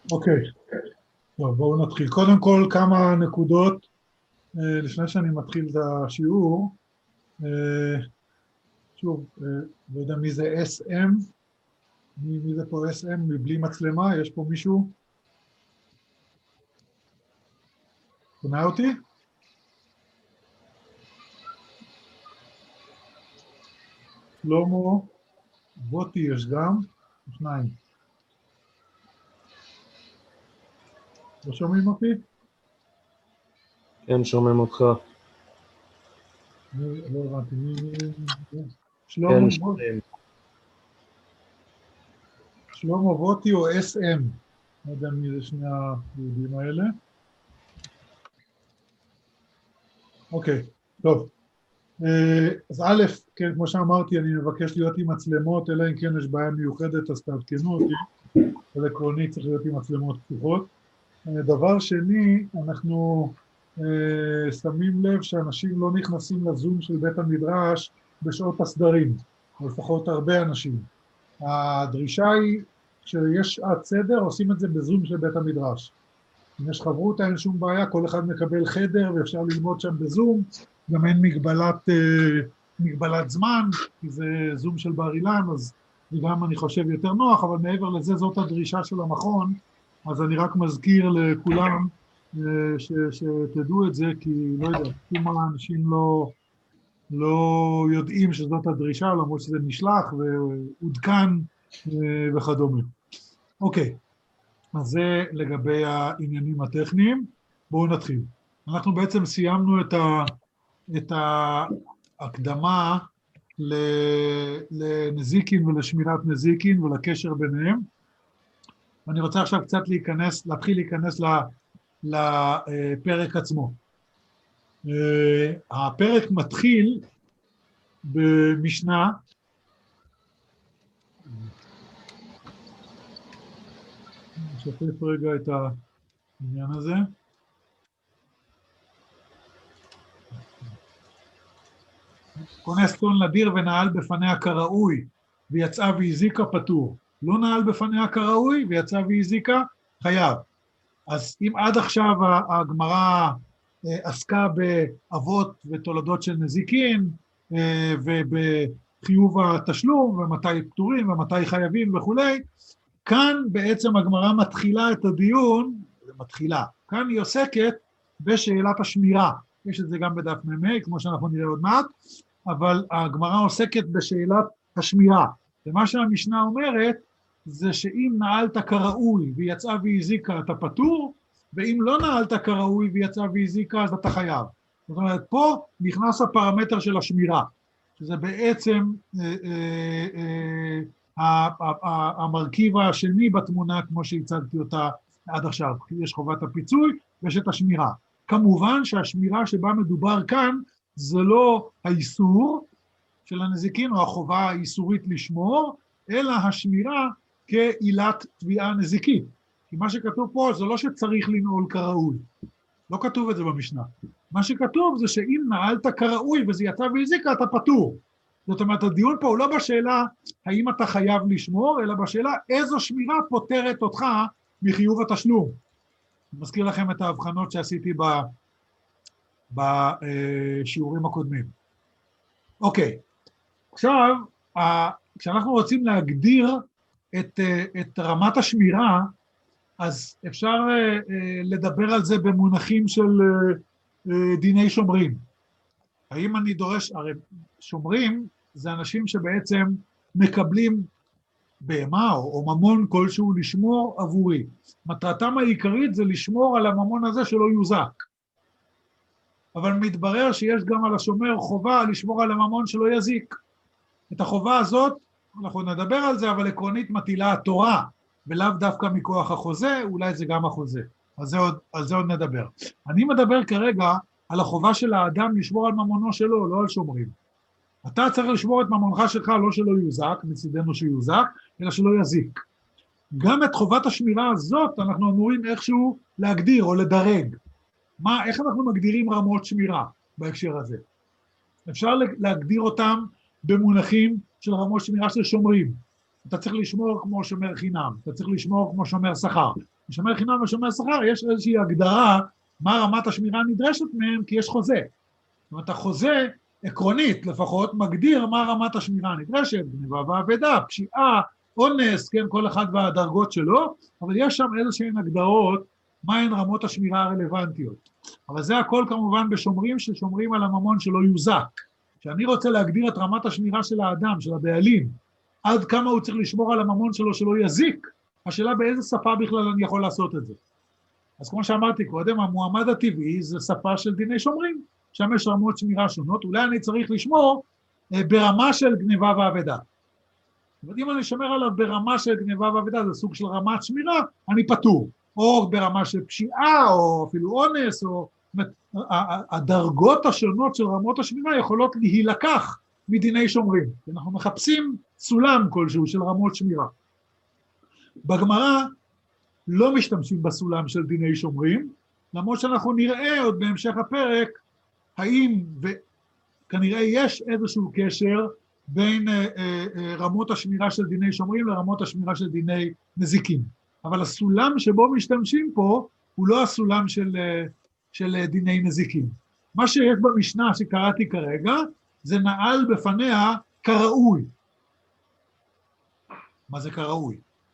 אוקיי, טוב, בואו נתחיל. קודם כל כמה נקודות לפני שאני מתחיל את השיעור. שוב, לא יודע מי זה SM, מי זה פה SM מבלי מצלמה, יש פה מישהו? שומע אותי? שלמה, בוטי יש גם, שניים. לא שומעים אותי? כן, שומעים אותך. לא הבנתי, כן, שומעים. שלמה בוטי או SM? לא יודע מי זה שני היהודים האלה. אוקיי, טוב. אז א', כן, כמו שאמרתי, אני מבקש להיות עם מצלמות, אלא אם כן יש בעיה מיוחדת, אז תעדכנו אותי. אבל עקרונית צריך להיות עם מצלמות פתוחות. דבר שני, אנחנו שמים לב שאנשים לא נכנסים לזום של בית המדרש בשעות הסדרים, לפחות הרבה אנשים. הדרישה היא, כשיש שעת סדר, עושים את זה בזום של בית המדרש. אם יש חברות, אין שום בעיה, כל אחד מקבל חדר ואפשר ללמוד שם בזום, גם אין מגבלת זמן, כי זה זום של בר אילן, אז זה גם אני חושב יותר נוח, אבל מעבר לזה זאת הדרישה של המכון, אז אני רק מזכיר לכולם שתדעו את זה, כי לא יודע, כמה אנשים לא יודעים שזאת הדרישה, למרות שזה נשלח ועודכן וכדומה. אוקיי. אז זה לגבי העניינים הטכניים. בואו נתחיל. אנחנו בעצם סיימנו את ההקדמה לנזיקין ולשמירת נזיקין ולקשר ביניהם. אני רוצה עכשיו קצת להתחיל להיכנס לפרק עצמו. הפרק מתחיל במשנה, נשתף רגע את העניין הזה. כונס צאן לדיר ונעל בפניה כראוי, ויצאה והזיקה פטור. לא נעל בפניה כראוי, ויצאה והזיקה חייב. אז אם עד עכשיו הגמרא עסקה באבות ותולדות של נזיקין, ובחיוב התשלום, ומתי פטורים, ומתי חייבים וכולי, כאן בעצם הגמרא מתחילה את הדיון, כאן היא עוסקת בשאלת השמירה. יש את זה גם בדף מ"ה, כמו שאנחנו נראה עוד מעט, אבל הגמרא עוסקת בשאלת השמירה. ומה שהמשנה אומרת, זה שאם נעלת כראוי ויצאה והזיקה, אתה פטור, ואם לא נעלת כראוי ויצאה והזיקה, אז אתה חייב. זאת אומרת, פה נכנס הפרמטר של השמירה, שזה בעצם המרכיב השני בתמונה, כמו שהצגתי אותה עד עכשיו. יש חובת הפיצוי ויש את השמירה. כמובן שהשמירה שבה מדובר כאן, זה לא האיסור של הנזיקין, או החובה האיסורית לשמור, אלא השמירה כעילת תביעה נזיקית. כי מה שכתוב פה זה לא שצריך לנעול כראוי. לא כתוב את זה במשנה. מה שכתוב זה שאם נעלת כראוי וזה יצא והזיקה, אתה פטור. זאת אומרת, הדיון פה הוא לא בשאלה האם אתה חייב לשמור, אלא בשאלה איזו שמירה פותרת אותך מחיוב התשלום. אני מזכיר לכם את ההבחנות שעשיתי בשיעורים הקודמים. אוקיי, עכשיו, כשאנחנו רוצים להגדיר את רמת השמירה, אז אפשר לדבר על זה במונחים של דיני שומרים. האם אני דורש, הרי שומרים זה אנשים שבעצם מקבלים בהמה או ממון כלשהו לשמור עבורי. מטרתם העיקרית זה לשמור על הממון הזה שלא יוזק. אבל מתברר שיש גם על השומר חובה לשמור על הממון שלא יזיק. את החובה הזאת, אנחנו נדבר על זה, אבל עקרונית מטילה התורה, ולאו דווקא מכוח החוזה, אולי זה גם החוזה. על זה עוד נדבר. אני מדבר כרגע על החובה של האדם לשמור על ממונו שלו, לא על שומרים. אתה צריך לשמור את ממונך שלך, לא שלא יוזק, מצידנו שיוזק, אלא שלא יזיק. גם את חובת השמירה הזאת אנחנו אמורים איכשהו להגדיר או לדרג. איך אנחנו מגדירים רמות שמירה בהקשר הזה? אפשר להגדיר אותם במונחים של רמות שמירה של שומרים. אתה צריך לשמור כמו שומר חינם, אתה צריך לשמור כמו שומר שכר. משמר חינם ושומר שכר, יש איזושהי הגדרה מה רמת השמירה הנדרשת מהם, כי יש חוזה. זאת אומרת, החוזה, עקרונית לפחות, מגדיר מה רמת השמירה הנדרשת, גניבה ואבדה, פשיעה, אונס, כן, כל אחד והדרגות שלו, אבל יש שם איזושהי הגדרות, מהן רמות השמירה הרלוונטיות. אבל זה הכל כמובן בשומרים ששומרים על הממון שלא יוזק. כשאני רוצה להגדיר את רמת השמירה של האדם, של הבעלים, עד כמה הוא צריך לשמור על הממון שלו שלא יזיק, השאלה באיזה שפה בכלל אני יכול לעשות את זה. אז כמו שאמרתי קודם, המועמד הטבעי זה שפה של דיני שומרים, שם יש רמות שמירה שונות, אולי אני צריך לשמור ברמה של גניבה ואבדה. זאת אומרת, אם אני שומר עליו ברמה של גניבה ואבדה, זה סוג של רמת שמירה, אני פטור. או ברמה של פשיעה, או אפילו אונס, או... הדרגות השונות של רמות השמירה יכולות להילקח מדיני שומרים. אנחנו מחפשים סולם כלשהו של רמות שמירה. בגמרא לא משתמשים בסולם של דיני שומרים, למרות שאנחנו נראה עוד בהמשך הפרק, האם וכנראה יש איזשהו קשר בין רמות השמירה של דיני שומרים לרמות השמירה של דיני נזיקים. אבל הסולם שבו משתמשים פה, הוא לא הסולם של דיני נזיקים. מה שיש במשנה שקראתי כרגע, זה נעל בפניה כראוי. מה זה כראוי?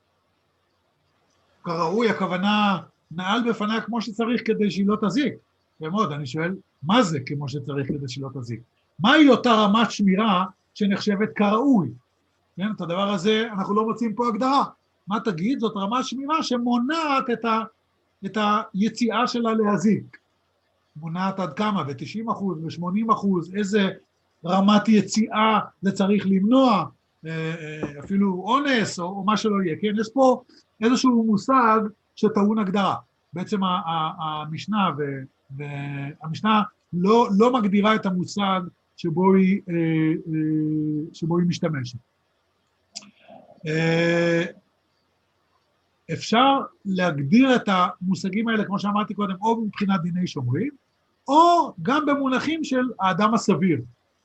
כראוי, הכוונה נעל בפניה כמו שצריך כדי שהיא לא תזיק. ומאוד, אני שואל, מה זה כמו שצריך כדי שהיא לא תזיק? מהי אותה רמת שמירה שנחשבת כראוי? כן, את הדבר הזה אנחנו לא מוצאים פה הגדרה. מה תגיד? זאת רמת שמירה שמונעת את היציאה שלה להזיק. מונעת עד כמה? ב-90%, ב-80%, איזה רמת יציאה זה צריך למנוע, אפילו אונס או מה שלא יהיה. כן, יש פה איזשהו מושג שטעון הגדרה. בעצם המשנה לא מגדירה את המושג שבו היא משתמשת. אפשר להגדיר את המושגים האלה, כמו שאמרתי קודם, או מבחינת דיני שומרים, או גם במונחים של האדם הסביר.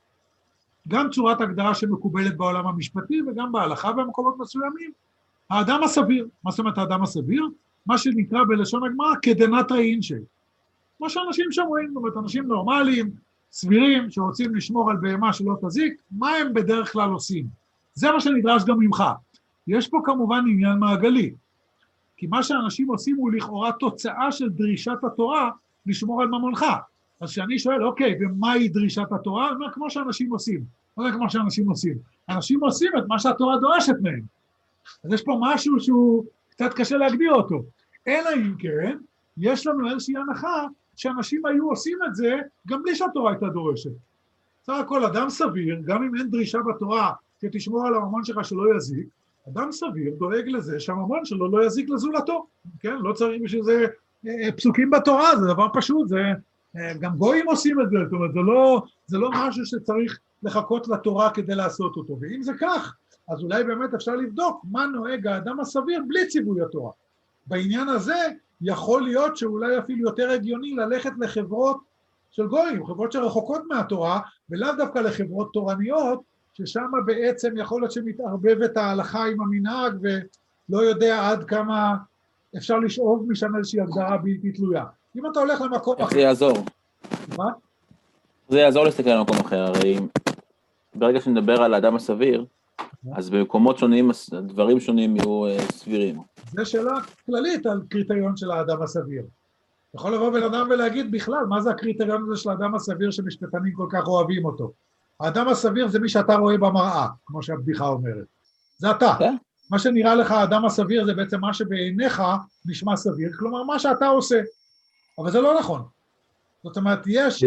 גם צורת הגדרה שמקובלת בעולם המשפטי, וגם בהלכה במקומות מסוימים, האדם הסביר. מה זאת אומרת האדם הסביר? מה שנקרא בלשון הגמרא כדנתרא אינשי. מה שאנשים שומרים, זאת אומרת, אנשים נורמליים, סבירים, שרוצים לשמור על בהמה שלא תזיק, מה הם בדרך כלל עושים? זה מה שנדרש גם ממך. יש פה כמובן עניין מעגלי. כי מה שאנשים עושים הוא לכאורה תוצאה של דרישת התורה לשמור על ממונך. אז כשאני שואל, אוקיי, ומהי דרישת התורה? אני אומר, כמו שאנשים עושים. לא יודע כמו שאנשים עושים. אנשים עושים את מה שהתורה דורשת מהם. אז יש פה משהו שהוא קצת קשה להגדיר אותו. אלא אם כן, יש לנו איזושהי הנחה שאנשים היו עושים את זה גם בלי שהתורה הייתה דורשת. בסך הכל אדם סביר, גם אם אין דרישה בתורה שתשמור על הממון שלך שלא יזיק, אדם סביר דואג לזה שהממון שלו לא יזיק לזולתו, כן? לא צריך בשביל זה פסוקים בתורה, זה דבר פשוט, זה, גם גויים עושים את זה, זאת אומרת, זה לא משהו שצריך לחכות לתורה כדי לעשות אותו, ואם זה כך, אז אולי באמת אפשר לבדוק מה נוהג האדם הסביר בלי ציווי התורה. בעניין הזה יכול להיות שאולי אפילו יותר הגיוני ללכת לחברות של גויים, חברות שרחוקות מהתורה, ולאו דווקא לחברות תורניות, ששם בעצם יכול להיות שמתערבבת ההלכה עם המנהג, ולא יודע עד כמה אפשר לשאוב משם איזושהי הגדרה בלתי תלויה. אם אתה הולך למקום אחר... איך זה יעזור? מה? זה יעזור להסתכל על מקום אחר, הרי ברגע שנדבר על האדם הסביר, אז במקומות שונים, דברים שונים יהיו סבירים. זו שאלה כללית על קריטריון של האדם הסביר. יכול לבוא בן אדם ולהגיד בכלל, מה זה הקריטריון הזה של האדם הסביר שמשפטנים כל כך אוהבים אותו? האדם הסביר זה מי שאתה רואה במראה, כמו שהבדיחה אומרת. זה אתה. מה שנראה לך האדם הסביר זה בעצם מה שבעיניך נשמע סביר, כלומר מה שאתה עושה. אבל זה לא נכון. זאת אומרת, יש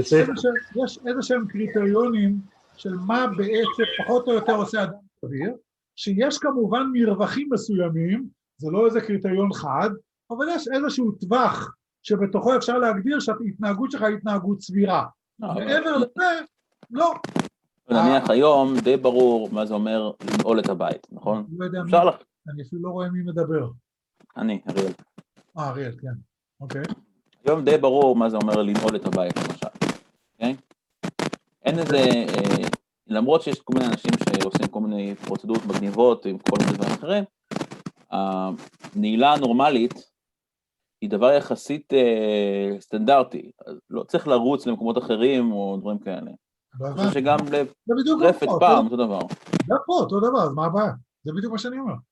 איזשהם קריטריונים של מה בעצם פחות או יותר עושה אדם סביר, שיש כמובן מרווחים מסוימים, זה לא איזה קריטריון חד, אבל יש איזשהו טווח שבתוכו אפשר להגדיר שההתנהגות שלך היא התנהגות סבירה. מעבר לזה, לא. נניח היום די ברור מה זה אומר לנעול את הבית, נכון? אפשר לך. אני אפילו לא רואה מי מדבר. אני, אריאל. אריאל, כן. אוקיי. היום די ברור מה זה אומר לנעול את הבית, למשל. אוקיי? אין איזה, למרות שיש כל מיני אנשים שעושים כל מיני פרוצדורות מגניבות עם כל מיני דברים אחרים, הנעילה הנורמלית היא דבר יחסית סטנדרטי, לא צריך לרוץ למקומות אחרים או דברים כאלה. אני חושב שגם לרפת פעם, אותו דבר. גם פה, אותו דבר, אז מה הבעיה? זה בדיוק מה שאני אומר.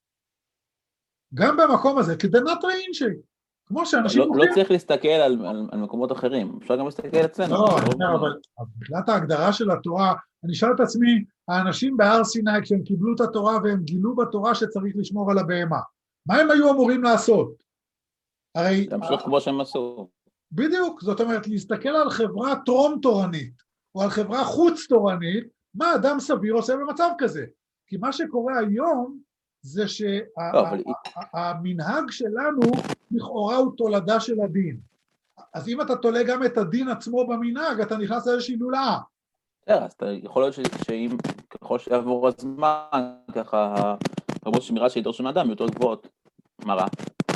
גם במקום הזה, כדנת ראינשי, כמו שאנשים... לא צריך להסתכל על מקומות אחרים, אפשר גם להסתכל אצלנו. לא, אבל מבחינת ההגדרה של התורה, אני אשאל את עצמי, האנשים בהר סיני, כשהם קיבלו את התורה והם גילו בתורה שצריך לשמור על הבהמה, מה הם היו אמורים לעשות? הרי... להמשיך כמו שהם עשו. בדיוק, זאת אומרת, להסתכל על חברה טרום-תורנית, או על חברה חוץ-תורנית, מה אדם סביר עושה במצב כזה? כי מה שקורה היום, זה שהמנהג שלנו לכאורה הוא תולדה של הדין. אז אם אתה תולה גם את הדין עצמו במנהג, אתה נכנס לאיזושהי לולאה. אז אתה יכול להיות שאם ככל שיעבור הזמן, ככה רמות שמירה שידרשו מאדם יותר גבוהות. מה רע?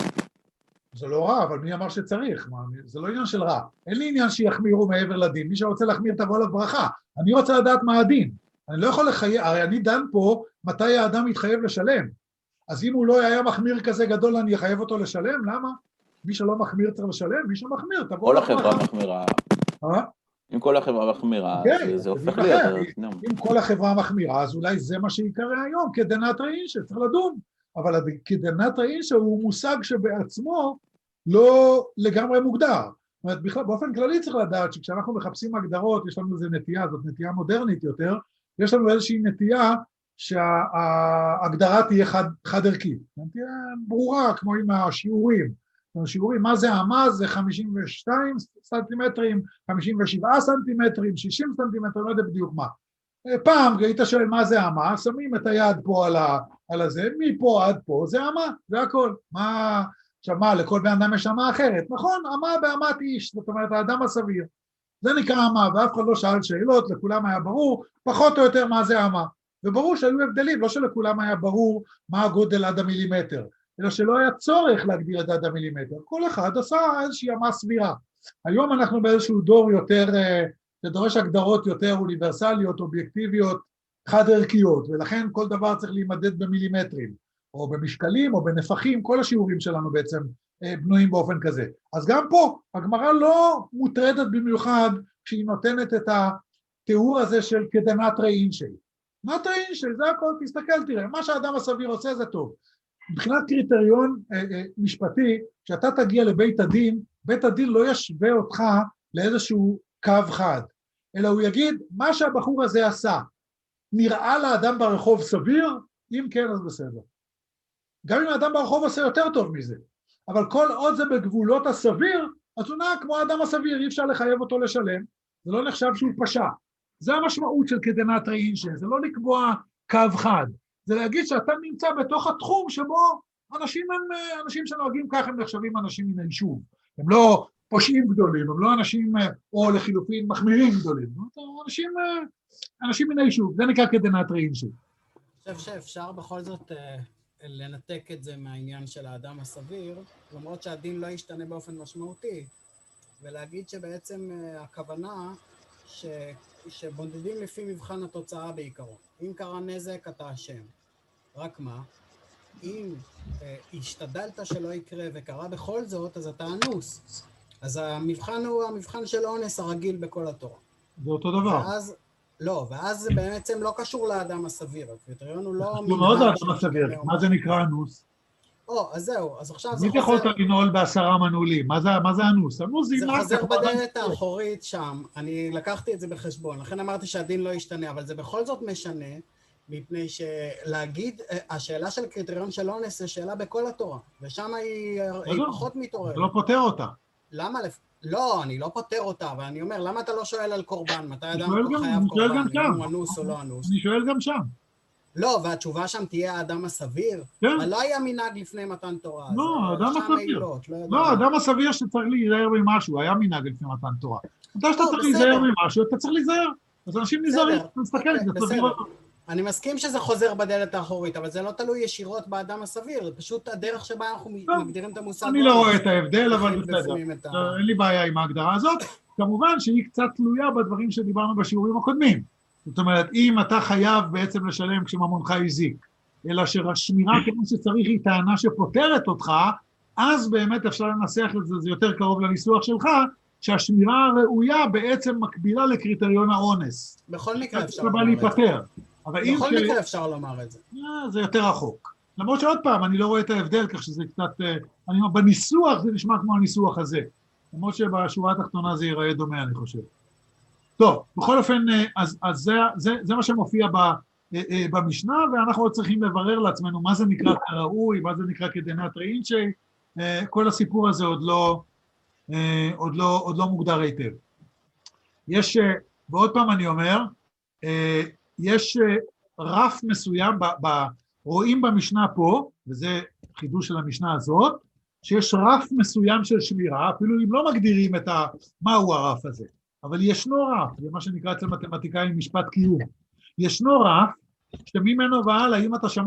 זה לא רע, אבל מי אמר שצריך? זה לא עניין של רע. אין לי עניין שיחמירו מעבר לדין. מי שרוצה להחמיר תבוא עליו ברכה. אני רוצה לדעת מה הדין. אני לא יכול לחייב, הרי אני דן פה מתי האדם יתחייב לשלם. אז אם הוא לא היה מחמיר כזה גדול, אני אחייב אותו לשלם? למה? מי שלא מחמיר צריך לשלם? מי שמחמיר, תבוא כל החברה מחמירה. אם כל החברה מחמירה, זה הופך להיות... אם כל החברה מחמירה, אז אולי זה מה שיקרה היום, כדנת ראינשה, צריך לדון. אבל כדנת ראינשה הוא מושג שבעצמו לא לגמרי מוגדר. זאת אומרת, בכלל, באופן כללי צריך לדעת שכשאנחנו מחפשים הגדרות, יש לנו איזו נטייה, זאת נטייה מודרנית יותר, יש לנו איזושהי נטייה שההגדרה תהיה חד ערכית. נטייה ברורה, כמו עם השיעורים. השיעורים, מה זה המה? זה 52 סנטימטרים, 57 סנטימטרים, 60 סנטימטרים, לא יודע בדיוק מה. פעם היית שואל מה זה המה, שמים את היד פה על הזה, מפה עד פה, זה המה, זה הכל. מה, עכשיו מה, לכל בן אדם יש המה אחרת, נכון? המה בהמת איש, זאת אומרת, האדם הסביר. זה נקרא המה, ואף אחד לא שאל שאלות, לכולם היה ברור, פחות או יותר מה זה המה. וברור שהיו הבדלים, לא שלכולם היה ברור מה הגודל עד המילימטר, אלא שלא היה צורך להגדיר את עד המילימטר. כל אחד עשה איזושהי המה סבירה. היום אנחנו באיזשהו דור יותר, שדורש הגדרות יותר אוניברסליות, אובייקטיביות, חד ערכיות, ולכן כל דבר צריך להימדד במילימטרים, או במשקלים, או בנפחים, כל השיעורים שלנו בעצם בנויים באופן כזה. אז גם פה, הגמרא לא מוטרדת במיוחד, כשהיא נותנת את התיאור הזה של כדנת ראינשי. דנת ראינשי, זה הכל, תסתכל, תראה, מה שהאדם הסביר עושה זה טוב. מבחינת קריטריון משפטי, כשאתה תגיע לבית הדין, בית הדין לא ישווה אותך לאיזשהו קו חד, אלא הוא יגיד, מה שהבחור הזה עשה, נראה לאדם ברחוב סביר? אם כן, אז בסדר. גם אם האדם ברחוב עושה יותר טוב מזה, אבל כל עוד זה בגבולות הסביר, אז הוא נראה כמו האדם הסביר, אי אפשר לחייב אותו לשלם, זה לא נחשב שהוא פשע. זה המשמעות של כדנת ראינשי, זה לא לקבוע קו חד, זה להגיד שאתה נמצא בתוך התחום שבו אנשים שנוהגים כך הם נחשבים אנשים מן היישוב, הם לא פושעים גדולים, הם לא אנשים או לחילופין מחמירים גדולים, אנשים מן היישוב, זה נקרא כדנת ראינשי. אני חושב שאפשר בכל זאת לנתק את זה מהעניין של האדם הסביר, למרות שהדין לא ישתנה באופן משמעותי, ולהגיד שבעצם הכוונה שבודדים לפי מבחן התוצאה בעיקרון. אם קרה נזק, אתה אשם. רק מה? אם השתדלת שלא יקרה וקרה בכל זאת, אז אתה אנוס. אז המבחן הוא המבחן של אונס הרגיל בכל התורה. זה אותו דבר. ואז זה בעצם לא קשור לאדם הסביר. הקריטריון הוא לא... הוא מאוד האדם הסביר. מה זה נקרא אנוס? אז זהו, אז עכשיו מי יכולת לנעול ב10 מנעולים? מה זה אנוס? אנוס זה חוזר בדלת האחורית שם, אני לקחתי את זה בחשבון, לכן אמרתי שהדין לא ישתנה, אבל זה בכל זאת משנה, מפני שלהגיד, השאלה של קריטריון של אונס זה שאלה בכל התורה, ושם היא פחות מתעוררת. אתה לא פותר אותה. למה? לא, אני לא פותר אותה, אבל אני אומר, למה אתה לא שואל על קורבן? מתי אדם חייב קורבן? אם הוא אנוס או לא אנוס? אני שואל גם שם. לא, והתשובה שם תהיה האדם הסביר? כן. אבל לא היה מנהג לפני מתן תורה. לא, האדם הסביר. לא, האדם הסביר שצריך להיזהר ממשהו, היה מנהג לפני מתן תורה. אתה שאתה צריך להיזהר ממשהו, אתה צריך להיזהר. אז אנשים נזהרים, אתה מסתכל, זה צריך לראות. אני מסכים שזה חוזר בדלת האחורית, אבל זה לא תלוי ישירות באדם הסביר, זה פשוט הדרך שבה אנחנו מגדירים את המושג. אני לא רואה את ההבדל, אבל בסדר. אין לי בעיה עם ההגדרה הזאת. כמובן שהיא קצת תלויה בדברים שדיברנו בשיעורים הקודמים. זאת אומרת, אם אתה חייב בעצם לשלם כשממונך הזיק, אלא שהשמירה כמו שצריך היא טענה שפותרת אותך, אז באמת אפשר לנסח את זה, זה יותר קרוב לניסוח שלך, שהשמירה הראויה בעצם מקבילה לקריטריון האונס. בכל מקרה אפשר לומר לומר את זה. בכל מקרה אפשר לומר את זה. זה יותר רחוק. למרות שעוד פעם, אני לא רואה את ההבדל, כך שזה קצת, אני אומר, בניסוח זה נשמע כמו הניסוח הזה. למרות שבשורה התחתונה זה ייראה דומה, אני חושב. טוב, בכל אופן, אז זה מה שמופיע במשנה, ואנחנו עוד צריכים לברר לעצמנו מה זה נקרא כראוי, מה זה נקרא כדנת ראינשי, כל הסיפור הזה עוד לא מוגדר היטב. יש, ועוד פעם אני אומר, יש רף מסוים, רואים במשנה פה, וזה חידוש של המשנה הזאת, שיש רף מסוים של שמירה, אפילו אם לא מגדירים מהו הרף הזה, אבל ישנו רף, זה מה שנקרא אצל מתמטיקאים משפט קיום, ישנו רף, שממנו והלאה,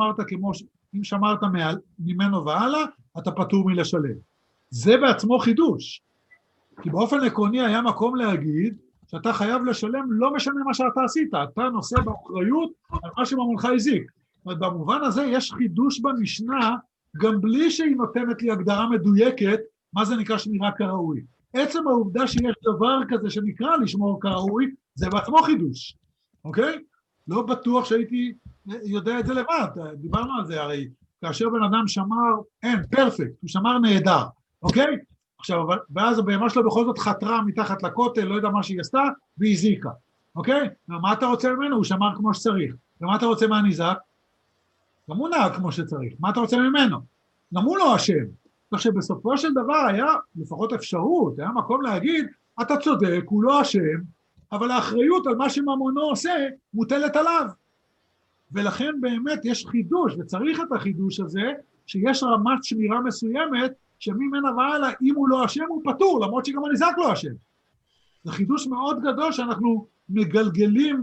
אם שמרת ממנו והלאה, אתה פטור מלשלם. זה בעצמו חידוש, כי באופן עקרוני היה מקום להגיד, שאתה חייב לשלם לא משנה מה שאתה עשית, אתה נושא באחריות על מה שממונך הזיק. זאת אומרת, במובן הזה יש חידוש במשנה, גם בלי שהיא נותנת לי הגדרה מדויקת, מה זה נקרא שמירה כראוי. עצם העובדה שיש דבר כזה שנקרא לשמור כראוי, זה בעצמו חידוש, אוקיי? לא בטוח שהייתי יודע את זה לבד, דיברנו על זה הרי, כאשר בן אדם שמר, פרפקט, הוא שמר נהדר, אוקיי? עכשיו, ואז הבהמה שלו בכל זאת חתרה מתחת לכותל, לא יודע מה שהיא עשתה, והיא הזיקה, אוקיי? ומה אתה רוצה ממנו? הוא שמר כמו שצריך. ומה אתה רוצה מהניזק? גם הוא נהג כמו שצריך. מה אתה רוצה ממנו? גם הוא לא אשם. כך שבסופו של דבר היה לפחות אפשרות, היה מקום להגיד, אתה צודק, הוא לא אשם, אבל האחריות על מה שממונו עושה, מוטלת עליו. ולכן באמת יש חידוש, וצריך את החידוש הזה, שיש רמת שמירה מסוימת, שממנה והלאה, אם הוא לא אשם, הוא פטור, למרות שגם הניזק לא אשם. זה חידוש מאוד גדול שאנחנו מגלגלים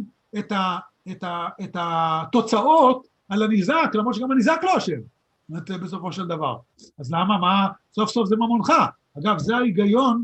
את התוצאות על הניזק, למרות שגם הניזק לא אשם, בסופו של דבר. אז למה? מה? סוף סוף זה ממונך. אגב, זה ההיגיון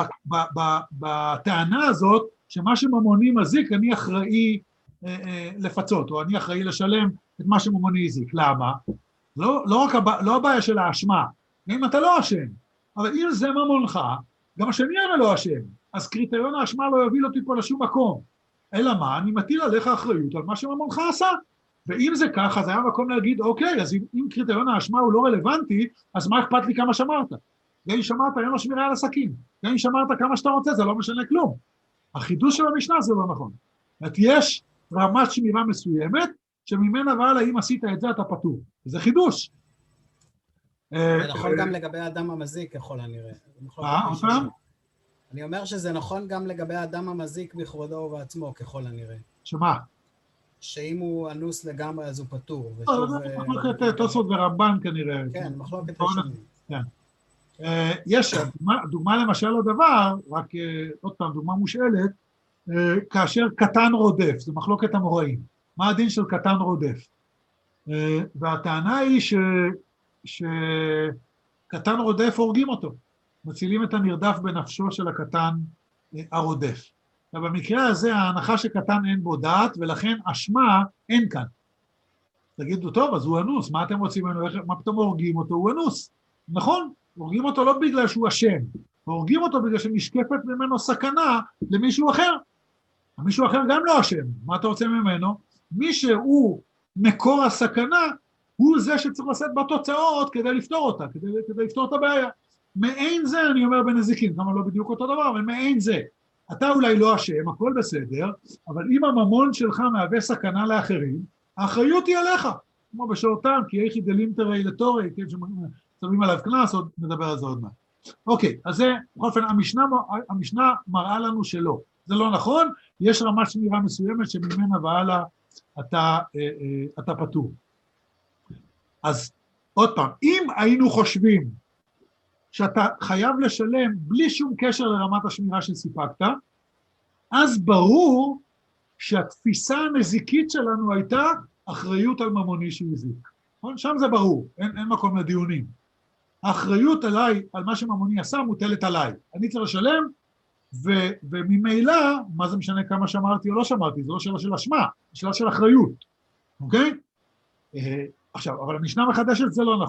בטענה הזאת, שמה שממוני מזיק, אני אחראי לפצות, או אני אחראי לשלם את מה שממוני הזיק. למה? לא הבעיה של האשמה, אם אתה לא אשם, אבל אם זה ממונך, גם השני הרי לא אשם, אז קריטריון האשמה לא יוביל אותי פה לשום מקום. אלא מה? אני מטיל עליך אחריות על מה שממונך עשה. ואם זה כך, אז היה מקום להגיד, אוקיי, אז אם קריטריון האשמה הוא לא רלוונטי, אז מה אכפת לי כמה שמרת? גם אם שמרת, אין לו שמירה על עסקים. גם אם שמרת כמה שאתה רוצה, זה לא משנה כלום. החידוש של המשנה זה לא נכון. זאת אומרת, יש רמת שמירה מסוימת, שממנה והלאה, אם עשית את זה, אתה פטור. זה חידוש. זה נכון גם לגבי האדם המזיק, ככל הנראה. אני אומר שזה נכון גם לגבי האדם המזיק בכבודו ובעצמו, ככל הנראה. שמה? שאם הוא אנוס לגמרי, אז הוא פטור. זה מחלוקת תוספות ורמב"ן כנראה. כן, מחלוקת ראשונים. יש דוגמה למשל לדבר, רק עוד פעם, דוגמה מושאלת, כאשר קטן רודף, זה מחלוקת המוראים. מה הדין של קטן רודף? והטענה היא שקטן רודף הורגים אותו, מצילים את הנרדף בנפשו של הקטן הרודף. ובמקרה הזה ההנחה שקטן אין בו דעת, ולכן אשמה אין כאן. תגידו, טוב, אז הוא אנוס, מה אתם רוצים ממנו? מה פתאום הורגים אותו? הוא אנוס. נכון, הורגים אותו לא בגלל שהוא אשם, הורגים אותו בגלל שנשקפת ממנו סכנה למישהו אחר. מישהו אחר גם לא אשם, מה אתה רוצה ממנו? מי שהוא מקור הסכנה, הוא זה שצריך לשאת בתוצאות כדי לפתור אותה, כדי לפתור את הבעיה. מעין זה, אני אומר בנזיקין, כמה לא בדיוק אותו דבר, אבל מעין זה. אתה אולי לא אשם, הכל בסדר, אבל אם הממון שלך מהווה סכנה לאחרים, האחריות היא עליך, כמו בשורתם, כי איך דלימטרי לטורי, שמים עליו קנס, עוד נדבר על זה עוד מעט. אוקיי, אז זה, בכל אופן, המשנה מראה לנו שלא. זה לא נכון, יש רמת שמירה מסוימת שממנה והלאה אתה פטור. אז עוד פעם, אם היינו חושבים שאתה חייב לשלם בלי שום קשר לרמת השמירה שסיפקת, אז ברור שהתפיסה הנזיקית שלנו הייתה אחריות על ממוני שהזיק. שם זה ברור, אין מקום לדיונים. האחריות עליי, על מה שממוני עשה, מוטלת עליי. אני צריך לשלם, וממילא, מה זה משנה כמה שמרתי או לא שמרתי, זה לא שאלה של אשמה, זה שאלה של אחריות, אוקיי? עכשיו, אבל המשנה מחדשת זה לא נכון.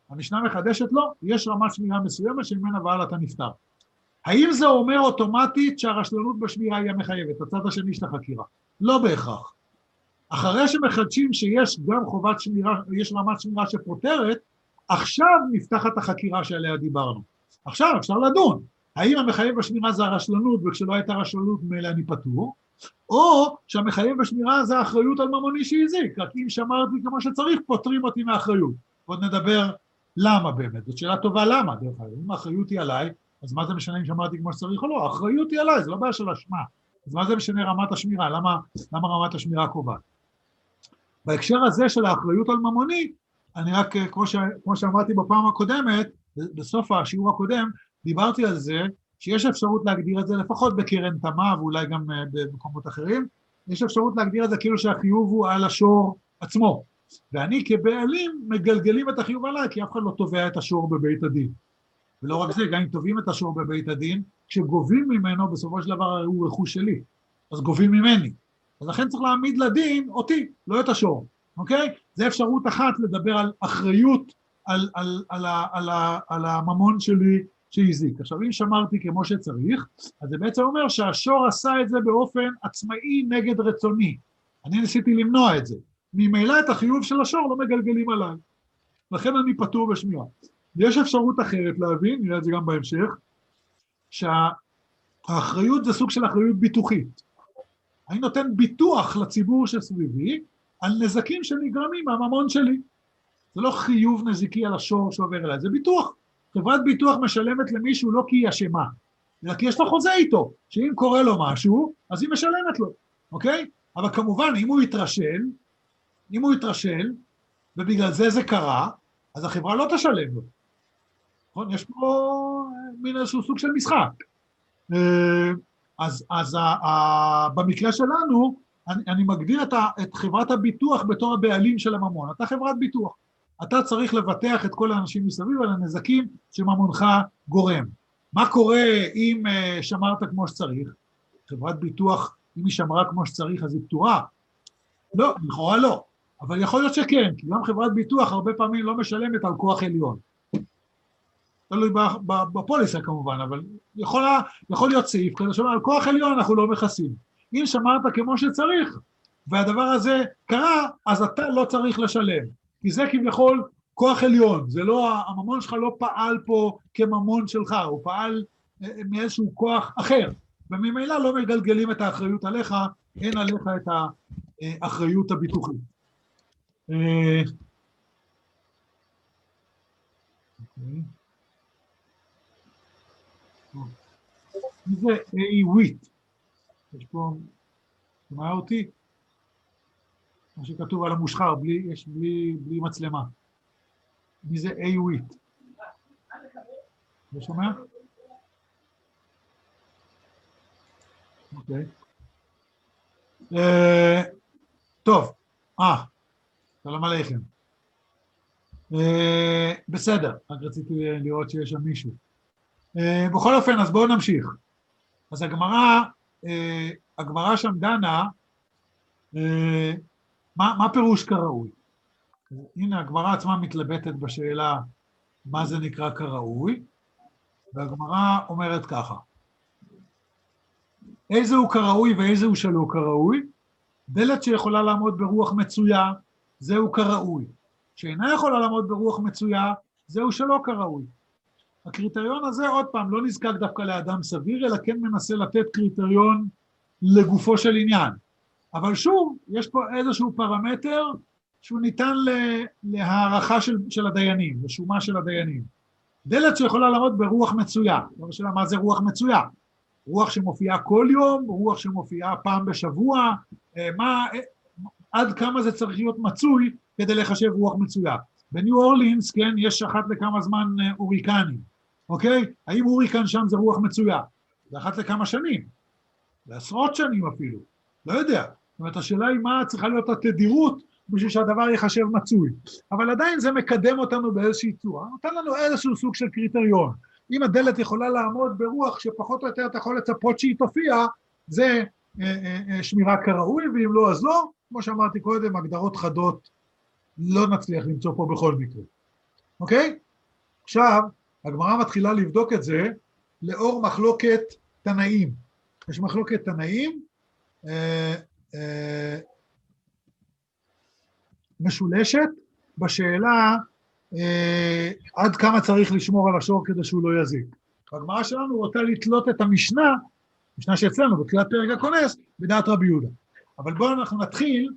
המשנה מחדשת לו, יש רמת שמירה מסוימת שממנה והלאה אתה נפטר. האם זה אומר אוטומטית שהרשלנות בשמירה היא המחייבת, הצד השני של החקירה? לא בהכרח. אחרי שמחדשים שיש גם חובת שמירה, יש רמת שמירה שפותרת, עכשיו נפתחת החקירה שעליה דיברנו. עכשיו אפשר לדון, האם המחייב בשמירה זה הרשלנות, וכשלא הייתה רשלנות מלא אני פטור, או שהמחייב בשמירה זה האחריות על ממוני שהזיק, רק אם שמרתי כמו שצריך, פותרים אותי מהאחריות. עוד נדבר למה באמת, זאת שאלה טובה למה, דרך אגב, אם האחריות היא עליי, אז מה זה משנה אם שמרתי כמו שצריך או לא? האחריות היא עליי, זה לא בעיה של אשמה. אז מה זה משנה רמת השמירה? למה רמת השמירה קובעת? בהקשר הזה של האחריות על ממוני, אני רק, כמו שאמרתי בפעם הקודמת, בסוף השיעור הקודם, דיברתי על זה, שיש אפשרות להגדיר את זה, לפחות בקרן תמה, ואולי גם במקומות אחרים, יש אפשרות להגדיר את זה כאילו שהחיוב הוא על השור עצמו. ואני כבעלים מגלגלים את החיוב עליי, כי אף אחד לא תובע את השור בבית הדין. ולא רק זה, גם אם תובעים את השור בבית הדין, כשגובים ממנו, בסופו של דבר הוא רכוש שלי, אז גובים ממני. אז לכן צריך להעמיד לדין אותי, לא את השור, אוקיי? זה אפשרות אחת לדבר על אחריות על הממון שלי שהזיק. עכשיו, אם שמרתי כמו שצריך, אז זה בעצם אומר שהשור עשה את זה באופן עצמאי נגד רצוני. אני ניסיתי למנוע את זה. ממילא את החיוב של השור לא מגלגלים עליי. לכן אני פטור בשמירה. יש אפשרות אחרת להבין, נראה את זה גם בהמשך, שהאחריות זה סוג של אחריות ביטוחית. אני נותן ביטוח לציבור שסביבי על נזקים שנגרמים מהממון שלי. זה לא חיוב נזיקי על השור שעובר אליי, זה ביטוח. חברת ביטוח משלמת למישהו לא כי היא אשמה, אלא כי יש לו חוזה איתו, שאם קורה לו משהו, אז היא משלמת לו, אוקיי? אבל כמובן, אם הוא יתרשל, ובגלל זה קרה, אז החברה לא תשלם לו. נכון? יש פה מין איזשהו סוג של משחק. אז במקרה שלנו, אני מגדיר את חברת הביטוח בתור הבעלים של הממון. אתה חברת ביטוח. אתה צריך לבטח את כל האנשים מסביב על הנזקים שממונך גורם. מה קורה אם שמרת כמו שצריך? חברת ביטוח, אם היא שמרה כמו שצריך, אז היא פטורה? לא, לכאורה לא. אבל יכול להיות שכן, כי גם חברת ביטוח הרבה פעמים לא משלמת על כוח עליון. תלוי בפוליסה כמובן, אבל יכול להיות סעיף, כדי שאומר, על כוח עליון אנחנו לא מכסים. אם שמרת כמו שצריך, והדבר הזה קרה, אז אתה לא צריך לשלם. כי זה כביכול כוח עליון, זה לא, הממון שלך לא פעל פה כממון שלך, הוא פעל מאיזשהו כוח אחר, וממילא לא מגלגלים את האחריות עליך, אין עליך את האחריות הביטוחית. זה A-Wit, יש פה, שומע אותי? מה שכתוב על המושחר, יש בלי מצלמה. מי זה A-Wit? לא שומע? אוקיי. טוב, שלום עליכם. בסדר, רק רציתי לראות שיש שם מישהו. בכל אופן, אז בואו נמשיך. אז הגמרא שם דנה, מה פירוש כראוי? הנה, הגמרא עצמה מתלבטת בשאלה מה זה נקרא כראוי, והגמרא אומרת ככה, איזה הוא כראוי ואיזה הוא שלא כראוי? דלת שיכולה לעמוד ברוח מצויה, זהו כראוי. שאינה יכולה לעמוד ברוח מצויה, זהו שלא כראוי. הקריטריון הזה, עוד פעם, לא נזקק דווקא לאדם סביר, אלא כן מנסה לתת קריטריון לגופו של עניין. אבל שוב, יש פה איזשהו פרמטר שהוא ניתן להערכה של הדיינים, לשומה של הדיינים. דלת שיכולה לעמוד ברוח מצויה. לא משנה מה זה רוח מצויה. רוח שמופיעה כל יום, רוח שמופיעה פעם בשבוע, עד כמה זה צריך להיות מצוי כדי לחשב רוח מצויה. בניו אורלינס, כן, יש אחת לכמה זמן הוריקנים, אוקיי? האם הוריקן שם זה רוח מצויה? זה אחת לכמה שנים, לעשרות שנים אפילו, לא יודע. זאת אומרת, השאלה היא מה צריכה להיות התדירות בשביל שהדבר יחשב מצוי. אבל עדיין זה מקדם אותנו באיזושהי צורה, נותן לנו איזשהו סוג של קריטריון. אם הדלת יכולה לעמוד ברוח שפחות או יותר אתה יכול לצפות שהיא תופיע, זה שמירה כראוי, ואם לא אז לא, כמו שאמרתי קודם, הגדרות חדות לא נצליח למצוא פה בכל מקרה. אוקיי? עכשיו, הגמרא מתחילה לבדוק את זה לאור מחלוקת תנאים. יש מחלוקת תנאים משולשת בשאלה עד כמה צריך לשמור על השור כדי שהוא לא יזיק. הגמרא שלנו רוצה לתלות את המשנה שאצלנו בתחילת פרק הכונס, בדעת רבי יהודה. אבל בואו אנחנו נתחיל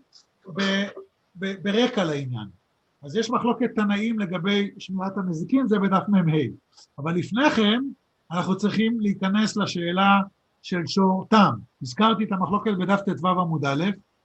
ברקע לעניין. אז יש מחלוקת תנאים לגבי שמירת הנזיקין, זה בדף מ"ה. אבל לפני כן, אנחנו צריכים להיכנס לשאלה של שור תם. הזכרתי את המחלוקת בדף ט"ו עמוד א',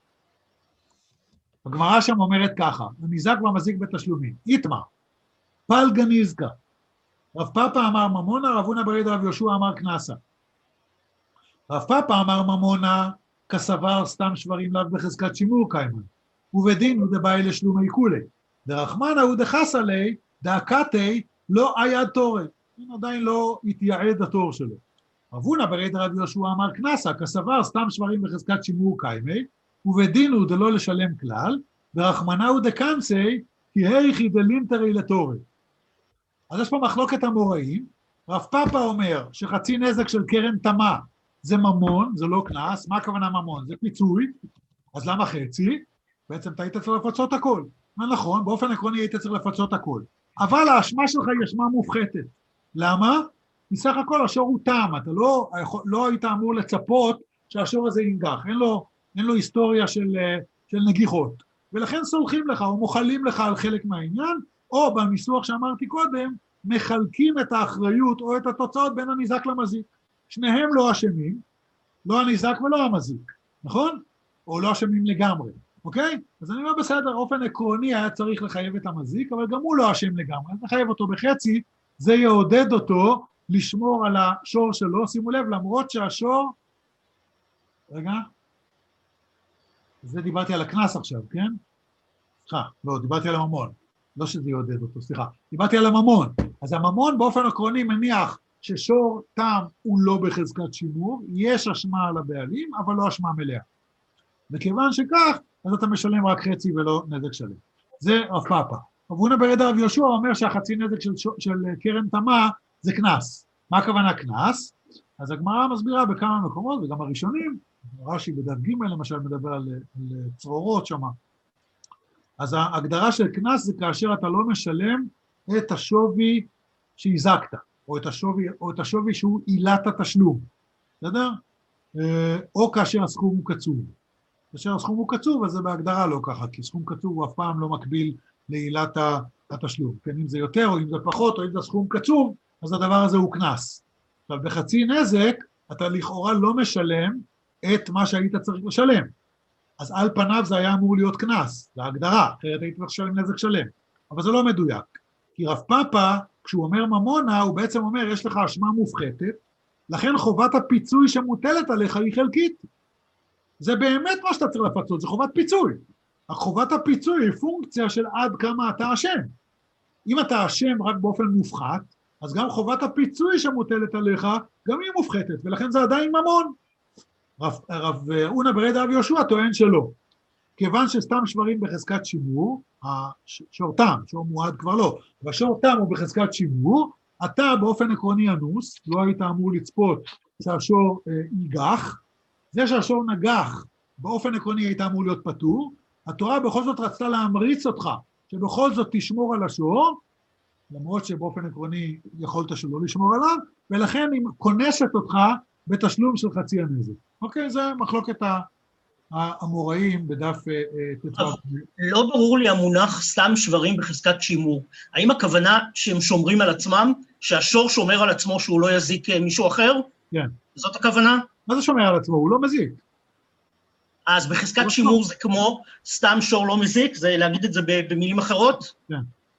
הגמרא שם אומרת ככה, הניזק והמזיק בתשלומים. איתמר, פלגה נזקה. רב פאפא אמר ממונה, רב הונא ברי דרב יהושע אמר קנסה. רב פאפא אמר ממונה, כסבר סתם שברים לאו בחזקת שימור קיימן. ובדין הוא דבאי לשלומי כולי. דרחמנא הוא דחסה לי, דאקתי לא היד תורי. עדיין לא התייעד התור שלו. רב הונא ברי דרב יהושע אמר קנסה, כסבר סתם שברים בחזקת שימור קיימי, ובדין הוא דלא לשלם כלל, ורחמנא הוא דקנסי, כי היכי דלינטרי לתורי. אז יש פה מחלוקת המוראים, רב פאפא אומר שחצי נזק של קרן תמה זה ממון, זה לא קנס, מה הכוונה ממון? זה פיצוי, אז למה חצי? בעצם אתה היית צריך לפצות הכל. מה נכון? באופן עקרוני היית צריך לפצות הכל. אבל האשמה שלך היא אשמה מופחתת. למה? מסך הכל השור הוא תם, אתה לא היית אמור לצפות שהשור הזה ינגח, אין לו היסטוריה של נגיחות. ולכן סולחים לך או מוחלים לך על חלק מהעניין, או בניסוח שאמרתי קודם, מחלקים את האחריות או את התוצאות בין הניזק למזיק. שניהם לא אשמים, לא הניזק ולא המזיק, נכון? או לא אשמים לגמרי, אוקיי? אז אני אומר בסדר, אופן עקרוני היה צריך לחייב את המזיק, אבל גם הוא לא אשם לגמרי, אז לחייב אותו בחצי, זה יעודד אותו לשמור על השור שלו, שימו לב, למרות שהשור, רגע, זה דיברתי על הקנס עכשיו, כן? סליחה, לא, דיברתי על הממון, לא שזה יעודד אותו, סליחה, דיברתי על הממון, אז הממון באופן עקרוני מניח ששור תם הוא לא בחזקת שימור, יש אשמה על הבעלים, אבל לא אשמה מלאה. וכיוון שכך, אז אתה משלם רק חצי ולא נזק שלם. זה רב פאפא. רב הונא ברי דרב יהושע אומר שהחצי נזק של קרן תמה זה קנס. מה הכוונה קנס? אז הגמרא מסבירה בכמה מקומות, וגם הראשונים, רש"י בדף ג' למשל מדבר על צרורות שמה. אז ההגדרה של קנס זה כאשר אתה לא משלם את השווי שהזקת, או את השווי שהוא עילת התשלום, בסדר? או כאשר הסכום הוא קצוב. כאשר הסכום הוא קצוב, אז זה בהגדרה לא ככה, כי סכום קצוב הוא אף פעם לא מקביל לעילת התשלום. כן, אם זה יותר, או אם זה פחות, או אם זה סכום קצוב, אז הדבר הזה הוא קנס. עכשיו, בחצי נזק, אתה לכאורה לא משלם את מה שהיית צריך לשלם. אז על פניו זה היה אמור להיות קנס, זה ההגדרה, אחרת היית צריך לשלם נזק שלם. אבל זה לא מדויק. כי רב פאפא, כשהוא אומר ממונה, הוא בעצם אומר, יש לך אשמה מופחתת, לכן חובת הפיצוי שמוטלת עליך היא חלקית. זה באמת מה שאתה צריך לפצות, זה חובת פיצוי. חובת הפיצוי היא פונקציה של עד כמה אתה אשם. אם אתה אשם רק באופן מופחת, אז גם חובת הפיצוי שמוטלת עליך, גם היא מופחתת, ולכן זה עדיין ממון. רב הונא ברי דרב יהושע טוען שלא. כיוון שסתם שברים בחזקת שימור, השור תם, שור מועד כבר לא, והשור תם הוא בחזקת שימור, אתה באופן עקרוני אנוס, לא היית אמור לצפות שהשור ייגח, זה שהשור נגח באופן עקרוני היית אמור להיות פטור, התורה בכל זאת רצתה להמריץ אותך, שבכל זאת תשמור על השור, למרות שבאופן עקרוני יכולת שלא לשמור עליו, ולכן היא כונסת אותך בתשלום של חצי הנזק. אוקיי, זה מחלוקת המוראים בדף ט"ו. לא ברור לי המונח סתם שברים בחזקת שימור. האם הכוונה שהם שומרים על עצמם, שהשור שומר על עצמו שהוא לא יזיק מישהו אחר? כן. זאת הכוונה? מה זה שומר על עצמו? הוא לא מזיק. אז בחזקת שימור זה כמו סתם שור לא מזיק? זה להגיד את זה במילים אחרות? כן.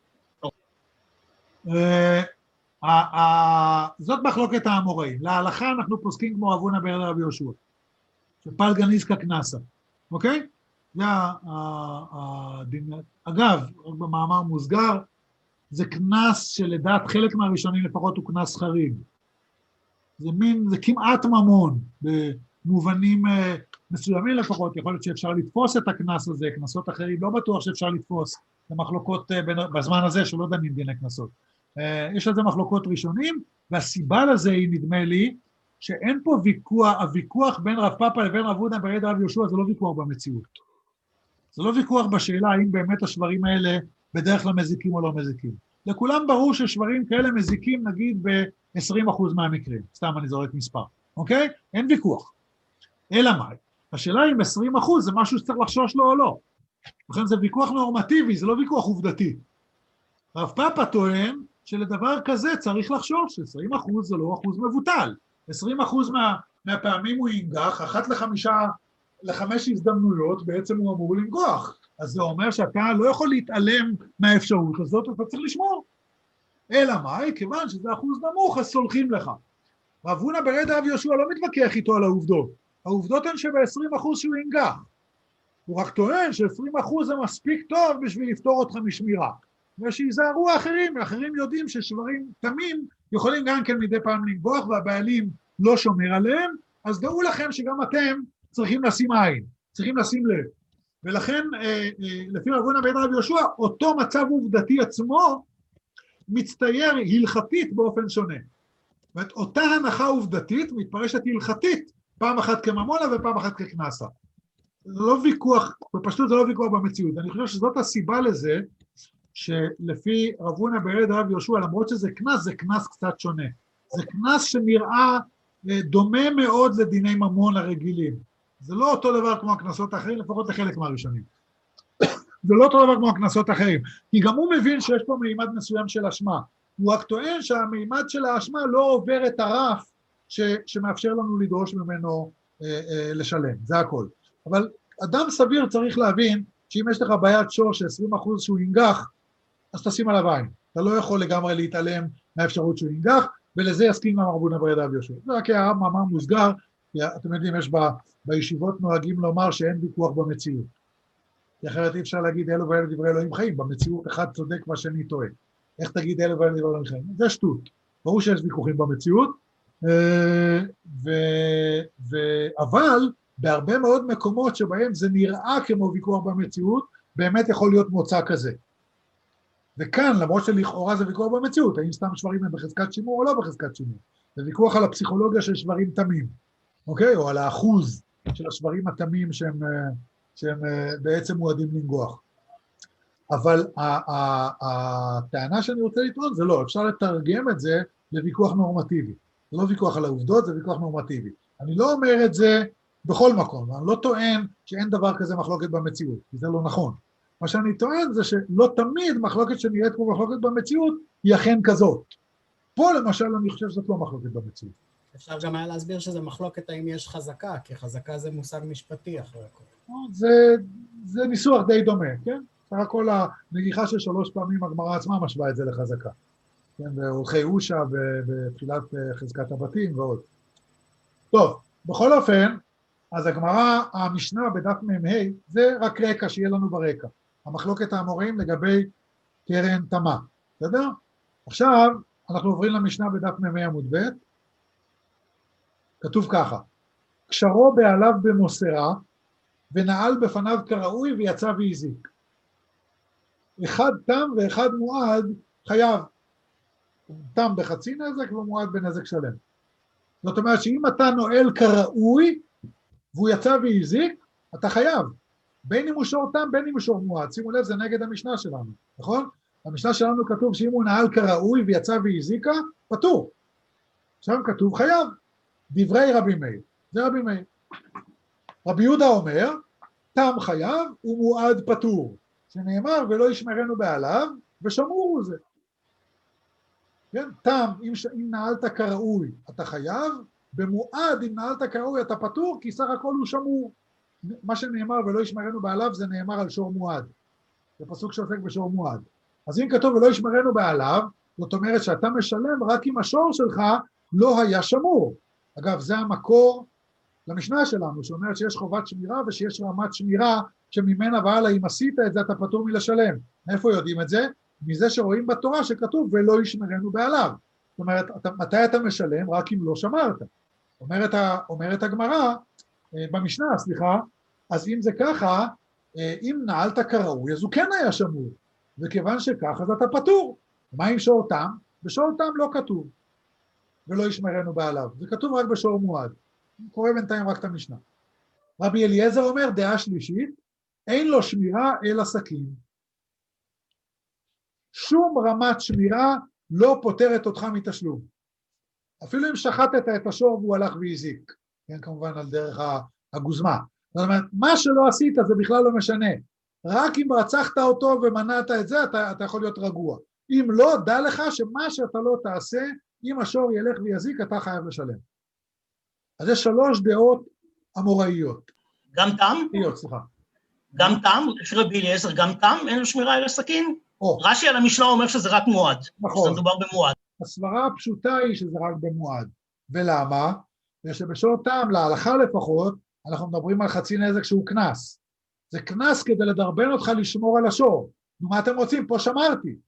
זאת מחלוקת האמוראים. להלכה אנחנו פוסקים כמו רב הונא ברי דרב יהושע. שפלגה נזקה קנסה, אוקיי? זה הדין. אגב, רק במאמר מוסגר, זה קנס שלדעת חלק מהראשונים לפחות הוא קנס חריג. זה כמעט ממון, במובנים מסוימים לפחות, יכול להיות שאפשר לתפוס את הקנס הזה, קנסות אחרים, לא בטוח שאפשר לתפוס, זה מחלוקות בזמן הזה שלא דנים דיני קנסות. יש לזה מחלוקות ראשונים, והסיבה לזה היא, נדמה לי, שאין פה ויכוח, הוויכוח בין רב פאפא לבין רב הונא ברד רב יהושע זה לא ויכוח במציאות. זה לא ויכוח בשאלה האם באמת השברים האלה בדרך כלל מזיקים או לא מזיקים. לכולם ברור ששברים כאלה מזיקים נגיד ב-20% מהמקרים, סתם אני זורק מספר, אוקיי? אין ויכוח. אלא מה? השאלה אם 20% זה משהו שצריך לחשוש לו או לא. לכן זה ויכוח נורמטיבי, זה לא ויכוח עובדתי. רב פאפא טוען שלדבר כזה צריך לחשוש, 20% זה לא אחוז מבוטל. 20% מהפעמים הוא ינגח, 1 ל5 הזדמנויות בעצם הוא אמור לנגוח. אז זה אומר שאתה לא יכול להתעלם מהאפשרות הזאת, אתה צריך לשמור. אלא מה? כיוון שזה אחוז נמוך, אז סולחים לך. רב הונא ברד רב יהושע לא מתווכח איתו על העובדות. העובדות הן שב-20% שהוא ינגח. הוא רק טוען ש-20% זה מספיק טוב בשביל לפתור אותך משמירה. ושיזהרו האחרים יודעים ששברים תמים יכולים גם כן מדי פעם לנגוח, והבעלים לא שומר עליהם, אז דעו לכם שגם אתם צריכים לשים עין, צריכים לשים לב. ולכן, לפי רב הונא ברד רב יהושע, אותו מצב עובדתי עצמו מצטייר הלכתית באופן שונה. זאת אומרת, אותה הנחה עובדתית מתפרשת הלכתית, פעם אחת כממונה ופעם אחת כקנסה. זה לא ויכוח, בפשטות זה לא ויכוח במציאות. אני חושב שזאת הסיבה לזה, שלפי רב הונא ברד רב יהושע, למרות שזה קנס, זה קנס קצת שונה. זה קנס שנראה דומה מאוד לדיני ממון הרגילים. זה לא אותו דבר כמו הקנסות האחרים, לפחות לחלק מהראשונים. זה לא אותו דבר כמו הקנסות האחרים, כי גם הוא מבין שיש פה מימד מסוים של אשמה. הוא רק טוען שהמימד של האשמה לא עובר את הרף שמאפשר לנו לדרוש ממנו לשלם, זה הכל. אבל אדם סביר צריך להבין שאם יש לך בעיית שור ש-20% שהוא ינגח, אז תשים עליו עין. אתה לא יכול לגמרי להתעלם מהאפשרות שהוא ינגח, ולזה יסכים גם רב הונא ברד רב יהושע. זה רק היה מאמר מוסגר, כי אתם יודעים, יש בישיבות נוהגים לומר שאין ויכוח במציאות. כי אחרת אי אפשר להגיד אלו ואלו דברי אלוהים חיים, במציאות אחד צודק והשני טועה. איך תגיד אלו ואלו דברי אלוהים חיים? זה שטות. ברור שיש ויכוחים במציאות, אבל בהרבה מאוד מקומות שבהם זה נראה כמו ויכוח במציאות, באמת יכול להיות מוצא כזה. וכאן, למרות שלכאורה זה ויכוח במציאות, האם סתם שברים הם בחזקת שימור או לא בחזקת שימור, זה ויכוח על הפסיכולוגיה של שברים תמים, אוקיי? או על האחוז של השברים התמים שהם בעצם מועדים לנגוח. אבל הטענה שאני רוצה לטעון זה לא, אפשר לתרגם את זה לוויכוח נורמטיבי. זה לא ויכוח על העובדות, זה ויכוח נורמטיבי. אני לא אומר את זה בכל מקום, אני לא טוען שאין דבר כזה מחלוקת במציאות, כי זה לא נכון. מה שאני טוען זה שלא תמיד מחלוקת שנראית כמו מחלוקת במציאות, היא אכן כזאת. פה למשל אני חושב שזאת לא מחלוקת במציאות. אפשר גם היה להסביר שזה מחלוקת האם יש חזקה, כי חזקה זה מושג משפטי אחרי הכל. זה ניסוח די דומה, כן? סך הכל הנגיחה של 3 פעמים הגמרא עצמה משווה את זה לחזקה. כן, והולכי אושה בתחילת חזקת הבתים ועוד. טוב, בכל אופן, אז הגמרא, המשנה בדף מ"ה, זה רק רקע שיהיה לנו ברקע. המחלוקת האמוראים לגבי קרן תמה. בסדר? עכשיו, אנחנו עוברים למשנה בדף מ"ה עמוד ב', כתוב ככה, קשרו בעליו במוסרה, ונעל בפניו כראוי ויצא והזיק. אחד תם ואחד מועד חייב. תם בחצי נזק ומועד בנזק שלם. זאת אומרת שאם אתה נועל כראוי, והוא יצא והזיק, אתה חייב. בין אם הוא שור תם, בין אם הוא שור מועד. שימו לב, זה נגד המשנה שלנו, נכון? המשנה שלנו כתוב שאם הוא נעל כראוי ויצא והזיקה, פטור. עכשיו כתוב חייב. דברי רבי מאיר. זה רבי מאיר. רבי יהודה אומר, תם חייב ומועד פטור. שנאמר ולא ישמרנו בעליו, ושמור הוא זה. כן? תם, אם נעלת כראוי, אתה חייב, במועד, אם נעלת כראוי, אתה פטור, כי סך הכל הוא שמור. מה שנאמר ולא ישמרנו בעליו, זה נאמר על שור מועד. זה פסוק שעוסק בשור מועד. אז אם כתוב ולא ישמרנו בעליו, זאת אומרת שאתה משלם רק אם השור שלך לא היה שמור. אגב, זה המקור למשנה שלנו, שאומרת שיש חובת שמירה ושיש רמת שמירה, שממנה והלאה, אם עשית את זה, אתה פטור מלשלם. איפה יודעים את זה? מזה שרואים בתורה שכתוב ולא ישמרנו בעליו. זאת אומרת, מתי אתה משלם? רק אם לא שמרת. אומרת הגמרא, במשנה, סליחה, אז אם זה ככה, אם נעלת כראוי, אז הוא כן היה שמור, וכיוון שכך, אז אתה פטור. מה עם שור תם? בשור תם לא כתוב, ולא ישמרנו בעליו, זה כתוב רק בשור מועד. אני קורא בינתיים רק את המשנה. רבי אליעזר אומר, דעה שלישית, אין לו שמירה אלא סכין. שום רמת שמירה לא פותרת אותך מתשלום. אפילו אם שחטת את השור והוא הלך והזיק, כן, כמובן על דרך הגוזמה. זאת אומרת, מה שלא עשית זה בכלל לא משנה. רק אם רצחת אותו ומנעת את זה, אתה יכול להיות רגוע. אם לא, דע לך שמה שאתה לא תעשה, אם השור ילך ויזיק, אתה חייב לשלם. אז יש 3 דעות אמוראיות. גם תם? סליחה. גם תם? לפי רבי אליעזר, גם תם? אין לו שמירה אלא סכין? רש"י על המשנה אומר שזה רק מועד. נכון. שזה מדובר במועד. הסברה הפשוטה היא שזה רק במועד. ולמה? ושבשור תם, להלכה לפחות, אנחנו מדברים על חצי נזק שהוא כנס. זה כנס כדי לדרבן אותך לשמור על השור. מה אתם רוצים? פה שמרתי.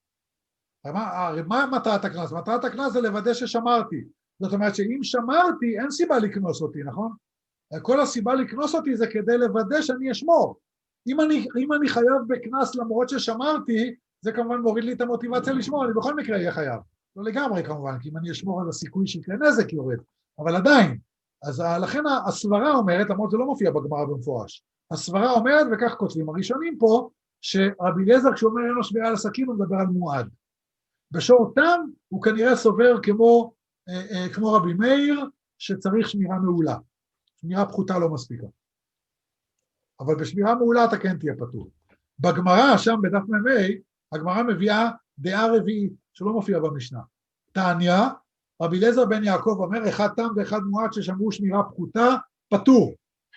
מה מטרת הכנס? מטרת הכנס זה לוודא ששמרתי. זאת אומרת שאם שמרתי, אין סיבה לקנוס אותי, נכון? כל הסיבה לקנוס אותי זה כדי לוודא שאני אשמור. אם אני חייב בכנס למרות ששמרתי, זה כמובן מוריד לי את המוטיבציה לשמור, אני בכל מקרה אהיה חייב. לא לגמרי כמובן, כי אם אני אשמור על הסיכוי שיקרה נזק יורד, אבל עדיין. אז לכן הסברה אומרת, למרות זה לא מופיע בגמרא במפורש, הסברה אומרת, וכך כותבים הראשונים פה, שרבי אליעזר כשאומר אין לו שמירה על הסכין, הוא מדבר על מועד. בשור תם הוא כנראה סובר כמו רבי מאיר, שצריך שמירה מעולה. שמירה פחותה לא מספיקה. אבל בשמירה מעולה אתה כן תהיה פטור. בגמרא, שם בדף מ"ה, הגמרא מביאה דעה רביעית, שלא מופיע במשנה. תניא, רבי אליעזר בן יעקב אומר, אחד תם ואחד מועד ששמרו שמירה פחותה, פטור.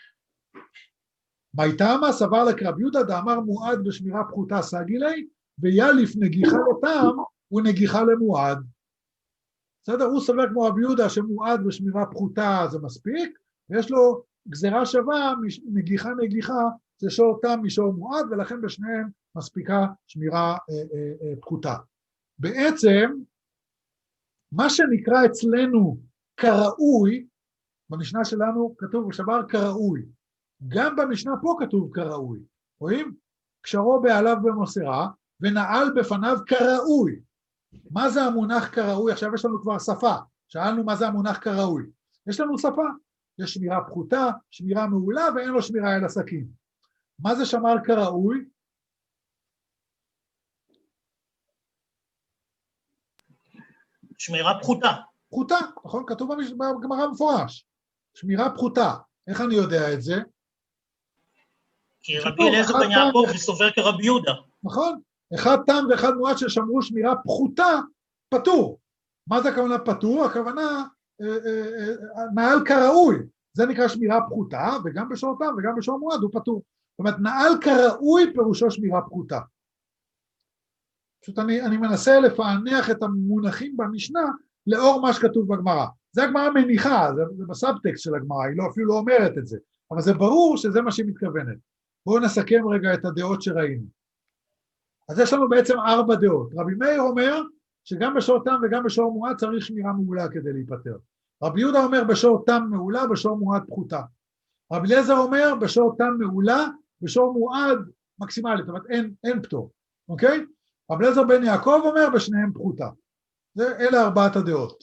מייתמה סבר לקרב יהודה, דאמר מועד בשמירה פחותה סגילי, ויאליף נגיחה לתם ונגיחה למועד. בסדר? הוא סבר כמו רבי יהודה שמועד בשמירה פחותה זה מספיק, ויש לו גזרה שווה, נגיחה זה שור תם משור מועד, ולכן בשניהם מספיקה שמירה פחותה. בעצם, מה שנקרא אצלנו כראוי, במשנה שלנו כתוב שבר כראוי, גם במשנה פה כתוב כראוי, רואים? קשרו בעליו במוסרה, ונעל בפניו כראוי. מה זה המונח כראוי? עכשיו יש לנו כבר שפה, שאלנו מה זה המונח כראוי. יש לנו שפה, יש שמירה פחותה, שמירה מעולה, ואין לו שמירה אל הסכין. מה זה שמר כראוי? שמירה פחותה. פחותה, נכון? כתוב בגמרא מפורש. שמירה פחותה. איך אני יודע את זה? כי רבי אליעזר בן יעקב סובר כרבי יהודה. נכון. אחד תם ואחד מועד ששמרו שמירה פחותה, פטור. מה זה הכוונה פטור? הכוונה נעל כראוי. זה נקרא שמירה פחותה, וגם בשור תם וגם בשור מועד הוא פטור. זאת אומרת, נעל כראוי פירושו שמירה פחותה. פשוט אני מנסה לפענח את המונחים במשנה לאור מה שכתוב בגמרא. זה הגמרא מניחה, זה בסאבטקסט של הגמרא, היא אפילו לא אומרת את זה, אבל זה ברור שזה מה שהיא מתכוונת. בואו נסכם רגע את הדעות שראינו. אז יש לנו בעצם 4 דעות. רבי מאיר אומר שגם בשור תם וגם בשור מועד צריך שמירה מעולה כדי להיפטר. רבי יהודה אומר בשור תם מעולה, בשור מועד פחותה. רבי אליעזר אומר בשור תם מעולה, בשור מועד מקסימלית, זאת אומרת אין פטור, אוקיי? רבי אליעזר בן יעקב אומר בשניהם פחותה. אלה 4 הדעות.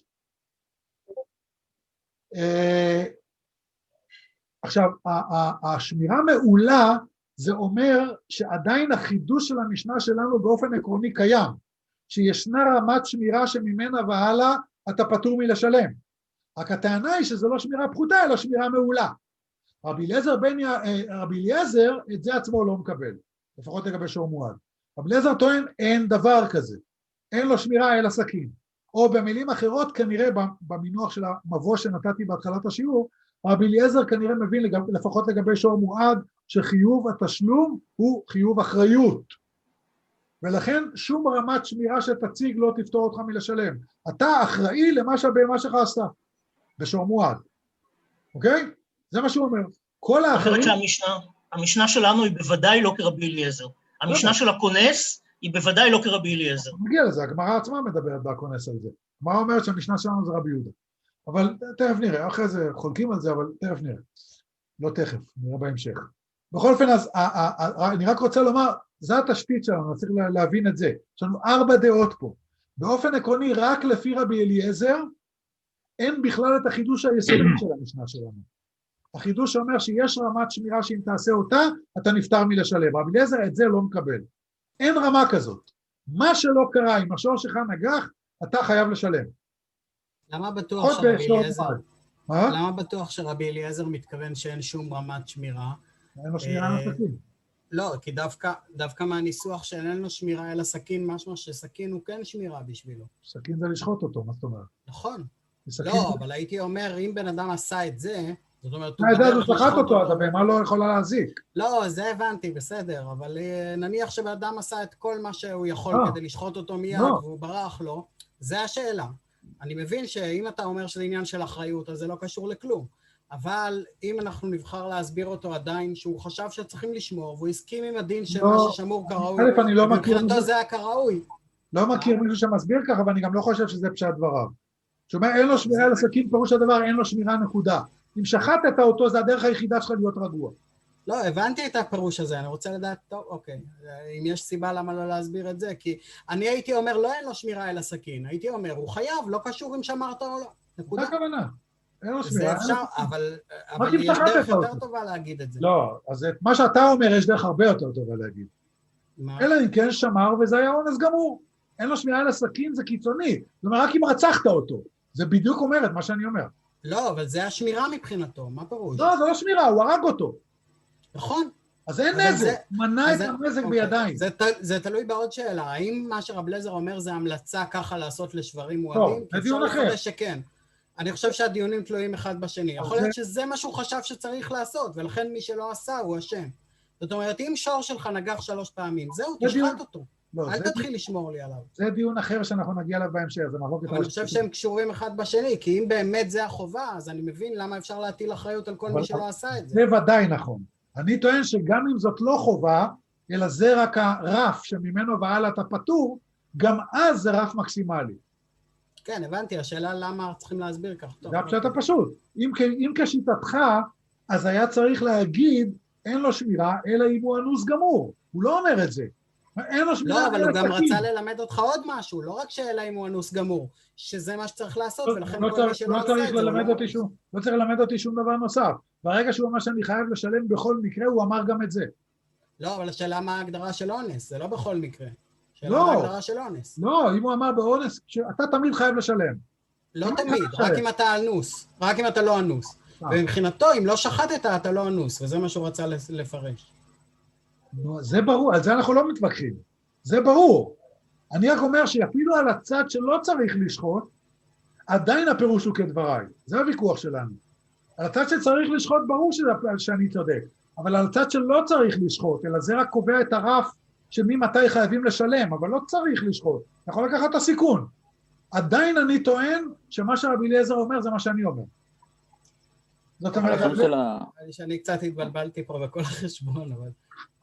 עכשיו, השמירה מעולה זה אומר שעדיין החידוש של המשנה שלנו באופן עקרוני קיים, שישנה רמת שמירה שממנה והלאה אתה פטור מלשלם. רק הטענה היא שזה לא שמירה פחותה, אלא שמירה מעולה. רבי אליעזר את זה עצמו לא מקבל, לפחות לגבי שור מועד. רבי אליעזר טוען אין דבר כזה, אין לו שמירה אל הסכין. או במילים אחרות, כנראה במינוח של המבוא שנתתי בהתחלת השיעור, רבי אליעזר כנראה מבין לפחות לגבי שור מועד, שחיוב התשלום הוא חיוב אחריות. ולכן שום רמת שמירה שתציג לא תפתור אותך מלשלם. אתה אחראי למה שהבהמה שלך עשתה, בשור מועד. אוקיי? זה מה שהוא אומר. כל האחרים... המשנה שלנו היא בוודאי לא כרבי אליעזר. המשנה של הכונס היא בוודאי לא כרבי אליעזר. מגיע לזה, הגמרא עצמה מדברת בכונס על זה. הגמרא אומרת שהמשנה שלנו זה רבי יהודה. אבל תכף נראה, אחרי זה חולקים על זה, אבל תכף נראה. לא תכף, נראה בהמשך. בכל אופן, אז אני רק רוצה לומר, זו התשתית שלנו, צריך להבין את זה. יש לנו 4 דעות פה. באופן עקרוני, רק לפי רבי אליעזר, אין בכלל את החידוש היסודי של המשנה שלנו. החידוש אומר שיש רמת שמירה שאם תעשה אותה, אתה נפטר מלשלם. רבי אליעזר את זה לא מקבל. אין רמה כזאת. מה שלא קרה, אם השור שלך נגח, אתה חייב לשלם. למה בטוח שרבי אליעזר מתכוון שאין שום רמת שמירה? אין לו שמירה על הסכין. לא, כי דווקא מהניסוח שאין לו שמירה אלא סכין, משמע שסכין הוא כן שמירה בשבילו. סכין זה לשחוט אותו, מה זאת אומרת? נכון. לא, אבל הייתי אומר, אם בן אדם עשה את זה, זאת אומרת... הוא שחט אותו, אז הבהמה לא יכולה להזיק. לא, זה הבנתי, בסדר, אבל נניח שבן אדם עשה את כל מה שהוא יכול כדי לשחוט אותו מיד, והוא ברח לו, זה השאלה. אני מבין שאם אתה אומר שזה עניין של אחריות, אז זה לא קשור לכלום. אבל אם אנחנו נבחר להסביר אותו עדיין, שהוא חשב שצריכים לשמור, והוא הסכים עם הדין שמה ששמור כראוי, ובבחינתו זה היה כראוי. לא מכיר מישהו שמסביר ככה, ואני גם לא חושב שזה פשט דבריו. שאומר, אין לו שמירה על הסכין, פירוש הדבר, אין לו שמירה נקודה. אם שחטת אותו, זה הדרך היחידה שלך להיות רגוע. לא, הבנתי את הפירוש הזה, אני רוצה לדעת, טוב, אוקיי, אם יש סיבה למה לא להסביר את זה, כי אני הייתי אומר, לא אין לו שמירה על הסכין, הייתי אומר, הוא חייב, לא קשור אם שמרת או לא, נקודה. זה הכוונה. אין לו שמירה. אבל יש דרך יותר טובה להגיד את זה. לא, אז מה שאתה אומר, יש דרך הרבה יותר טובה להגיד. אלא אם כן שמר, וזה היה אונס גמור. אין לו שמירה על הסכין, זה קיצוני. זאת אומרת, רק אם רצחת אותו. זה בדיוק אומר את מה שאני אומר. לא, אבל זה השמירה מבחינתו, מה פירוש? לא, זה לא שמירה, הוא הרג אותו. נכון. אז אין נזק, מנע את הנזק בידיים. זה תלוי בעוד שאלה, האם מה שרב אליעזר אומר זה המלצה ככה לעשות לשברים מועדים? זה דיון אחר. שכן. אני חושב שהדיונים תלויים אחד בשני. יכול להיות שזה מה שהוא חשב שצריך לעשות, ולכן מי שלא עשה הוא אשם. זאת אומרת, אם שור שלך נגח 3 פעמים, זהו, תשחט אותו. אל תתחיל לשמור לי עליו. זה דיון אחר שאנחנו נגיע אליו בהמשך, זה מחלוקת. אבל אני חושב שהם קשורים אחד בשני, כי אם באמת זה החובה, אז אני מבין למה אפשר להטיל אחריות על כל מי שלא עשה את זה. זה ודאי נכון. אני טוען שגם אם זאת לא חובה, אלא זה רק הרף שממנו והלאה אתה פטור, גם אז זה רף מקסימלי. כן, הבנתי, השאלה למה צריכים להסביר כך. זה הפשט הפשוט. אם כשיטתך, אז היה צריך להגיד, אין לו שמירה, אלא אם הוא אנוס גמור. הוא לא אומר את זה. אין לו שמירה. לא, אבל הוא גם רצה ללמד אותך עוד משהו, לא רק שאלה אם הוא אנוס גמור, שזה מה שצריך לעשות, ולכן כל מי שלא עושה את זה. לא צריך ללמד אותי שום דבר נוסף. ברגע שהוא אמר שאני חייב לשלם בכל מקרה, הוא אמר גם את זה. לא, אבל השאלה מה ההגדרה של אונס, זה לא בכל מקרה. שאלה מה ההגדרה של אונס. לא, אם הוא אמר באונס, אתה תמיד חייב לשלם. לא תמיד, רק אם אתה אנוס, רק אם אתה לא אנוס. ומבחינתו, אם לא שחטת, אתה לא אנוס, וזה מה שהוא רצה לפרש. זה ברור, על זה אנחנו לא מתווכחים. זה ברור. אני רק אומר שאפילו על הצד שלא צריך לשחוט, עדיין הפירוש הוא כדבריי. זה הוויכוח שלנו. על הצד שצריך לשחוט ברור שאני צודק, אבל על הצד שלא צריך לשחוט, אלא זה רק קובע את הרף שממתי חייבים לשלם, אבל לא צריך לשחוט. אתה יכול לקחת את הסיכון. עדיין אני טוען שמה שרבי אליעזר אומר זה מה שאני אומר. זאת אומרת... שאני קצת התבלבלתי פה בכל החשבון, אבל...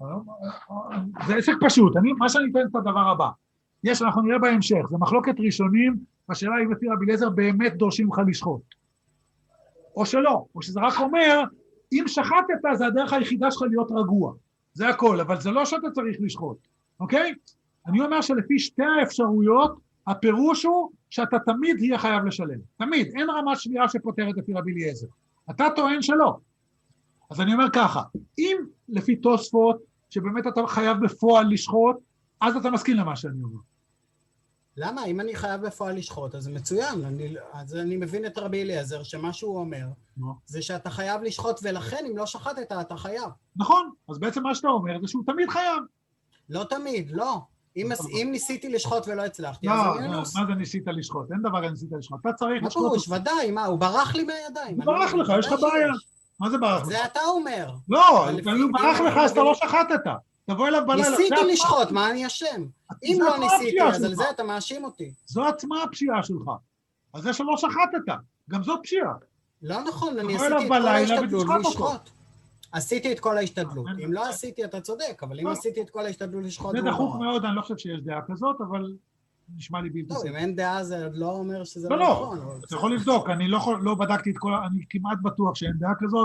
זה עסק פשוט. מה שאני טוען את הדבר הבא. אנחנו נראה בהמשך, זה מחלוקת ראשונים, בשאלה אם לפי רבי אליעזר באמת דורשים לך לשחוט. או שלא, או שזה רק אומר, אם שחטת, זה הדרך היחידה שלך להיות רגוע. זה הכל, אבל זה לא שאתה צריך לשחוט, אוקיי? אני אומר שלפי שתי האפשרויות, הפירוש הוא שאתה תמיד יהיה חייב לשלם. תמיד, אין רמת שמירה שפותרת לפי רבי אליעזר. אתה טוען שלא. אז אני אומר ככה, אם לפי תוספות, שבאמת אתה חייב בפועל לשחוט, אז אתה מסכים למה שאני אומר. למה? אם אני חייב בפועל לשחוט, אז זה מצוין. אז אני מבין את רבי אליעזר, שמה שהוא אומר, זה שאתה חייב לשחוט, ולכן אם לא שחטת, אתה חייב. נכון, אז בעצם מה שאתה אומר, זה שהוא תמיד חייב. לא תמיד, לא. אם ניסיתי לשחוט ולא הצלחתי, אז אני אנוס. מה זה ניסית לשחוט? אין דבר ניסית לשחוט. אתה צריך לשחוט. מה פירוש? ודאי, מה? הוא ברח לי מהידיים. הוא ברח לך, יש לך בעיה. מה זה ברח לך? זה אתה אומר. לא, הוא ברח לך, אז אתה לא שחטת. תבוא אליו בלילה. ניסיתי לשחוט, מה אני אשם? אם לא ניסיתי, אז על זה אתה מאשים אותי. זו עצמה הפשיעה שלך. אז זה שלא שחטת. גם זאת פשיעה. לא נכון, אני עשיתי את כל ההשתדלות לשחוט. עשיתי את כל ההשתדלות. אם לא עשיתי, אתה צודק, אבל אם עשיתי את כל ההשתדלות לשחוט... זה דחוף מאוד, אני לא חושב שיש דעה כזאת, אבל נשמע לי בלתי סביר. טוב, אם אין דעה, זה עוד לא אומר שזה לא נכון. אתה יכול לבדוק, אני לא בדקתי את כל... אני כמעט בטוח שאין דעה כזאת,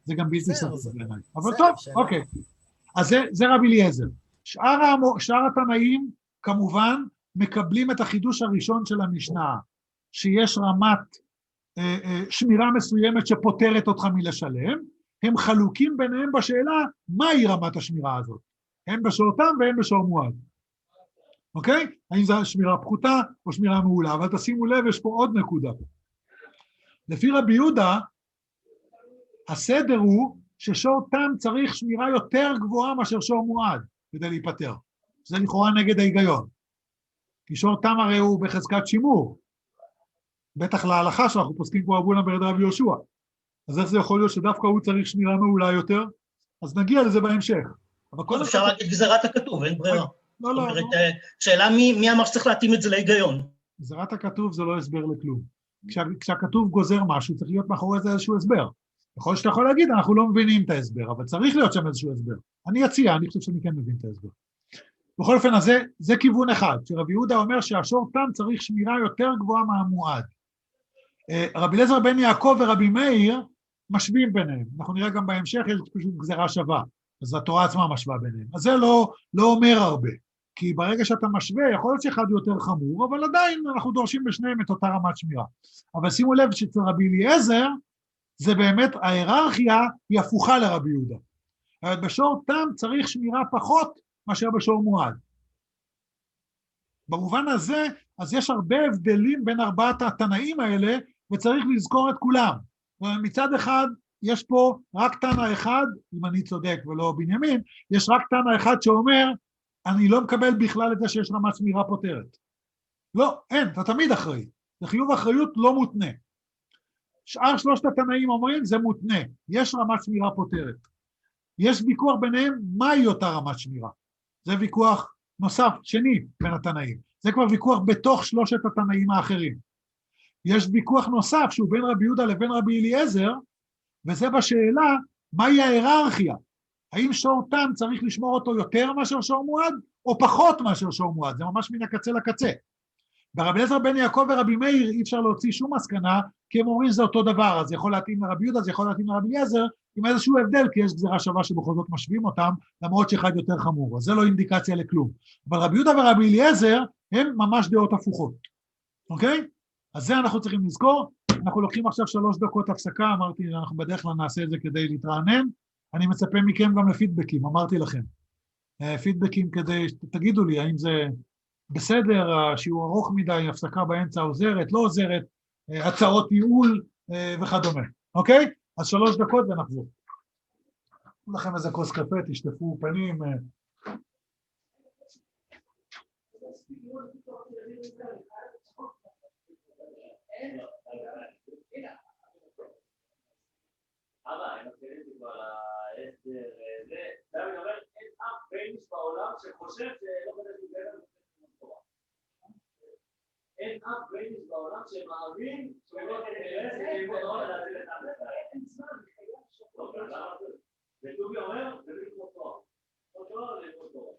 זה גם בלתי בסדר, סביר זה- בעיניי. אבל בסדר, טוב, שאלה. אוקיי. אז זה רבי אליעזר. שאר התנאים, כמובן, מקבלים את החידוש הראשון של המשנה, שיש רמת שמירה מסוימת שפותרת אותך מלשלם, הם חלוקים ביניהם בשאלה מהי רמת השמירה הזאת, הם בשור תם והם בשור מועד. אוקיי? האם זו שמירה פחותה או שמירה מעולה, אבל תשימו לב, יש פה עוד נקודה. לפי רבי יהודה, הסדר הוא ששור תם צריך שמירה יותר גבוהה מאשר שור מועד, כדי להיפטר. זה לכאורה נגד ההיגיון. כי שור תם הרי הוא בחזקת שימור, בטח להלכה שאנחנו פוסקים כמו אבונה ברד רבי יהושע. אז איך זה יכול להיות שדווקא הוא צריך שמירה מעולה יותר? אז נגיע לזה בהמשך. אבל קודם אפשר להגיד גזירת הכתוב, אין ברירה. לא, זאת אומרת, שאלה מי אמר שצריך להתאים את זה להיגיון. גזירת הכתוב זה לא הסבר לכלום. כשהכתוב גוזר משהו, צריך להיות מאחורי זה איזשהו הסבר. יכול להיות שאתה יכול להגיד, אנחנו לא מבינים את ההסבר, אבל צריך להיות שם איזשהו הסבר. אני אציע, אני חושב שאני כן מבין את ההסבר. בכל אופן, אז זה כיוון אחד, שרבי יהודה אומר שהשור תם צריך שמירה יותר גבוהה מהמועד. רבי אליעזר בן יעקב ורבי מאיר משווים ביניהם. אנחנו נראה גם בהמשך, יש פשוט גזירה שווה. אז התורה עצמה משווה ביניהם. אז זה לא אומר הרבה. כי ברגע שאתה משווה, יכול להיות שאחד יותר חמור, אבל עדיין אנחנו דורשים בשניהם את אותה רמת שמירה. אבל שימו לב שאצל רבי אליעזר, זה באמת, ההיררכיה היא הפוכה לרבי יהודה. אבל בשור תם צריך שמירה פחות מאשר בשור מועד. במובן הזה, אז יש הרבה הבדלים בין ארבעת התנאים האלה, וצריך לזכור את כולם. מצד אחד, יש פה רק תנא אחד, אם אני צודק ולא בנימין, יש רק תנא אחד שאומר, אני לא מקבל בכלל את זה שיש רמת שמירה פותרת. לא, אין, אתה תמיד אחראי. זה חיוב אחריות לא מותנה. שאר שלושת התנאים אומרים, זה מותנה. יש רמת שמירה פותרת. יש ויכוח ביניהם, מהי אותה רמת שמירה? זה ויכוח נוסף, שני, בין התנאים. זה כבר ויכוח בתוך שלושת התנאים האחרים. יש ויכוח נוסף, שהוא בין רבי יהודה לבין רבי אליעזר, וזה בשאלה, מהי ההיררכיה? האם שור תם צריך לשמור אותו יותר מאשר שור מועד, או פחות מאשר שור מועד? זה ממש מן הקצה לקצה. ברבי אליעזר בן יעקב ורבי מאיר אי אפשר להוציא שום מסקנה, כי הם אומרים שזה אותו דבר, אז זה יכול להתאים לרבי יהודה, זה יכול להתאים לרבי אליעזר, עם איזשהו הבדל, כי יש גזירה שווה שבכל זאת משווים אותם, למרות שאחד יותר חמור, אז זה לא אינדיקציה לכלום. אבל רבי יהודה ורבי אליעזר הם ממש דעות הפוכות, אוקיי? אז זה אנחנו צריכים לזכור. אנחנו לוקחים עכשיו 3 דקות הפסקה, אמרתי, אנחנו בדרך כלל נעשה את זה כדי להתרענן, אני מצפה מכם גם לפידבקים, אמרתי לכם. פידבקים כדי שתגידו לי, האם זה בסדר, השיעור ארוך מדי, הפסקה באמצע עוזרת, לא עוזרת, הצעות ייעול וכדומה, אוקיי? אז 3 דקות ונחזור. לכם איזה כוס קפה, תשטפו פנים. אבל אני מכירים את כבר ההסדר, זה, דוד אומר, אין אף בייניש בעולם שחושב שלא כדאי להתגלל על תורה. אין אף בייניש בעולם שמאמין שלא כדאי ללמוד תורה להציל את עם ישראל. אין זמן, לא כדאי. וטובי אומר, זה ללמוד תורה. לא תורה, ללמוד תורה.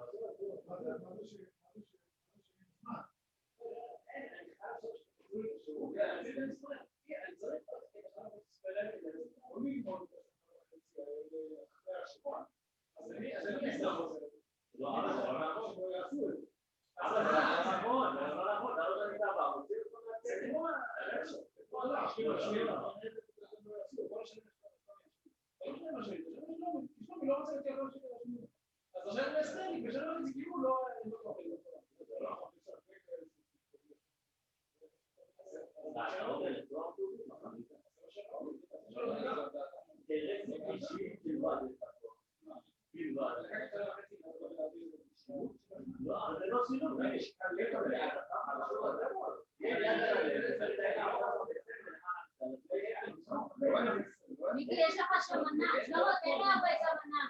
יש לך שמנה, לא, תן לי הרבה שמנה.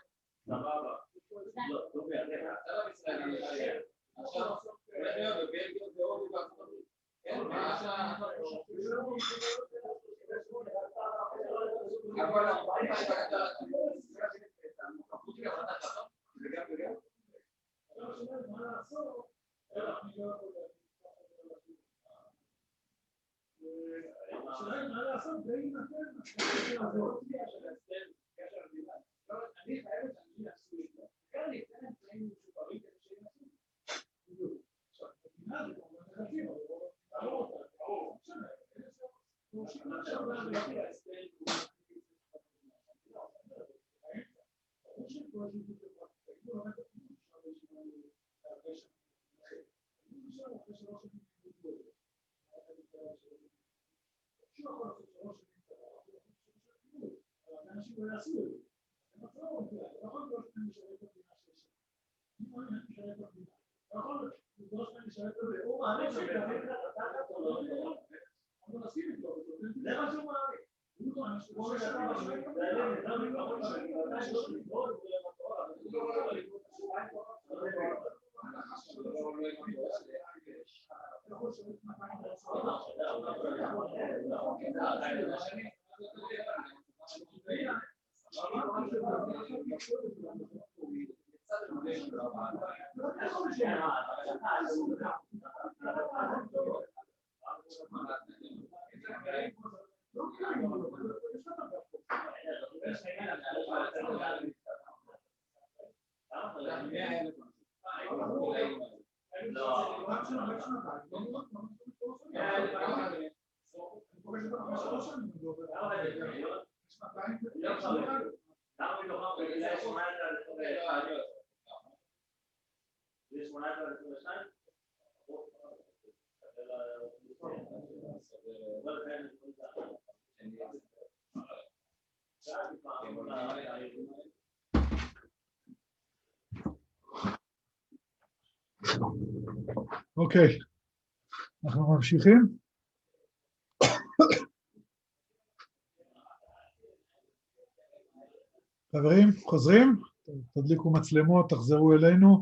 השאלה מה לעשות, זה יינתן, זה לא תביעה של ההסדר, קשר המדינה. אני חייבת שאני אעשו את זה. כאן ניתן תנאים משופרים כדי שהם עשו. עכשיו, המדינה זה כמובן חלקים, אבל לא אותה, לא משנה. הוא שינה שעולה ולהביא ההסדר. אוקיי, אנחנו ממשיכים. חברים, חוזרים? תדליקו מצלמות, תחזרו אלינו.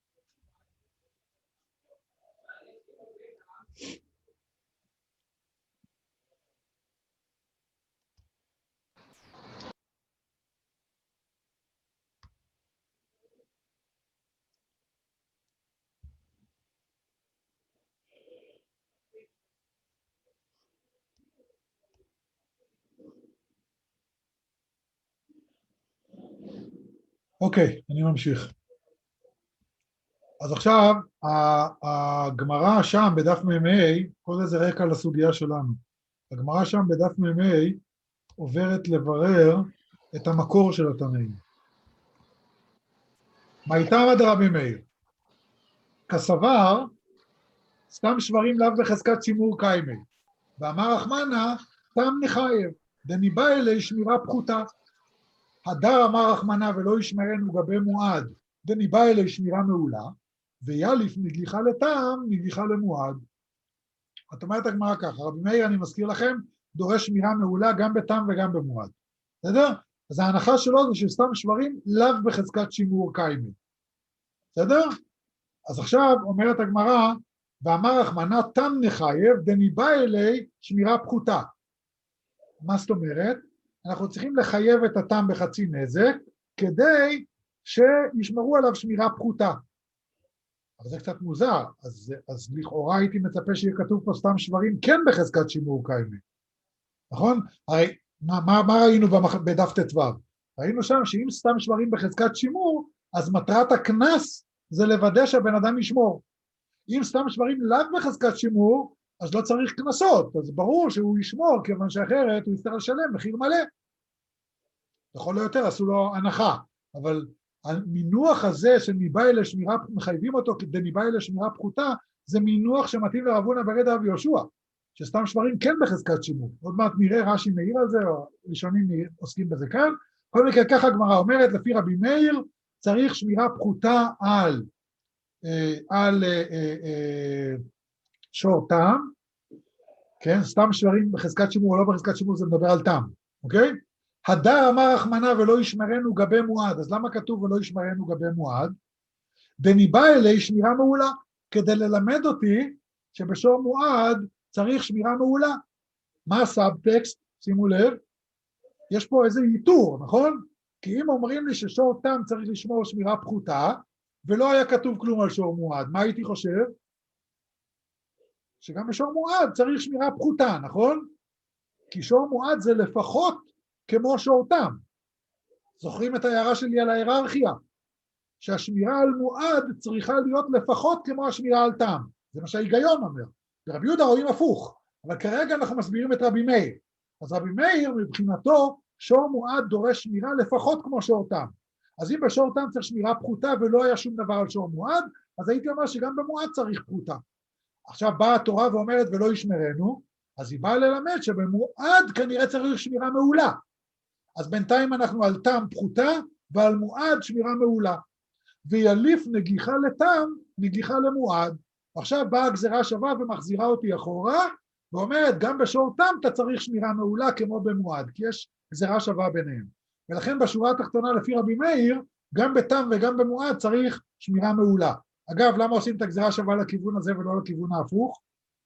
אוקיי, אני ממשיך. אז עכשיו, הגמרא שם בדף מ"ה, כל זה רקע לסוגיה שלנו. הגמרא שם בדף מ"ה עוברת לברר את המקור של התנאים. מה איתם עד רבי מאיר? כסבר, סתם שברים לאו בחזקת שימור קיימי. ואמר רחמנה, תם נחייב, דניבא אלי שמירה פחותה. הדר אמר רחמנה ולא ישמרנו גבי מועד, דניבא אלי שמירה מעולה, ויאליף נגיחה לטעם, נגיחה למועד. את אומרת הגמרא ככה, רבי מאיר, אני מזכיר לכם, דורש שמירה מעולה גם בטעם וגם במועד. בסדר? אז ההנחה שלו זה שסתם שברים לאו בחזקת שימור קיימי. בסדר? אז עכשיו אומרת הגמרא, ואמר רחמנה תם נחייב, דניבא אלי שמירה פחותה. מה זאת אומרת? אנחנו צריכים לחייב את הטעם בחצי נזק, כדי שישמרו עליו שמירה פחותה. אבל זה קצת מוזר, אז לכאורה הייתי מצפה שיהיה כתוב פה סתם שברים כן בחזקת שימור קיימי. נכון? הרי מה ראינו בדף ט"ו? ראינו שם שאם סתם שברים בחזקת שימור, אז מטרת הכנס זה לוודא שהבן אדם ישמור. אם סתם שברים לאו בחזקת שימור, אז לא צריך כנסות, אז ברור שהוא ישמור, כיוון שאחרת הוא יצטרך לשלם מחיר מלא. לכל היותר עשו לו הנחה, אבל המינוח הזה של ניבא אלי שמירה, מחייבים אותו כדי ניבא אלי שמירה פחותה, זה מינוח שמתאים לרב הונא ברד רבי יהושע, שסתם שברים כן בחזקת שימור. עוד מעט נראה רש"י מעיר על זה, או ראשונים עוסקים בזה כאן. כל מקרה ככה הגמרא אומרת, לפי רבי מאיר, צריך שמירה פחותה על שור טעם, כן, סתם שברים בחזקת שימור או לא בחזקת שימור, זה מדבר על טעם, אוקיי? הדר אמר רחמנה ולא ישמרנו גבי מועד, אז למה כתוב ולא ישמרנו גבי מועד? דניבא אלי שמירה מעולה, כדי ללמד אותי שבשור מועד צריך שמירה מעולה. מה הסאבטקסט? שימו לב, יש פה איזה ייתור, נכון? כי אם אומרים לי ששור טעם צריך לשמור שמירה פחותה, ולא היה כתוב כלום על שור מועד, מה הייתי חושב? שגם בשור מועד צריך שמירה פחותה, נכון? כי שור מועד זה לפחות כמו שור תם. זוכרים את ההערה שלי על ההיררכיה? שהשמירה על מועד צריכה להיות לפחות כמו השמירה על תם. זה מה שההיגיון אומר. ברבי יהודה רואים הפוך, אבל כרגע אנחנו מסבירים את רבי מאיר. אז רבי מאיר מבחינתו, שור מועד דורש שמירה לפחות כמו שור תם. אז אם בשור תם צריך שמירה פחותה ולא היה שום דבר על שור מועד, אז הייתי אומר שגם במועד צריך פחותה. עכשיו באה התורה ואומרת ולא ישמרנו, אז היא באה ללמד שבמועד כנראה צריך שמירה מעולה. אז בינתיים אנחנו על תם פחותה ועל מועד שמירה מעולה. ויליף נגיחה לתם, נגיחה למועד. עכשיו באה הגזרה שווה ומחזירה אותי אחורה, ואומרת גם בשור תם אתה צריך שמירה מעולה כמו במועד, כי יש גזרה שווה ביניהם. ולכן בשורה התחתונה לפי רבי מאיר, גם בתם וגם במועד צריך שמירה מעולה. אגב, למה עושים את הגזרה שווה לכיוון הזה ולא לכיוון ההפוך?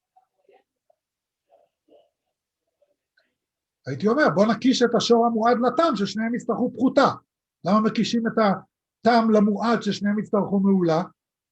הייתי אומר, בוא נקיש את השור המועד לתם, ששניהם יצטרכו פחותה. למה מקישים את התם למועד ששניהם יצטרכו מעולה?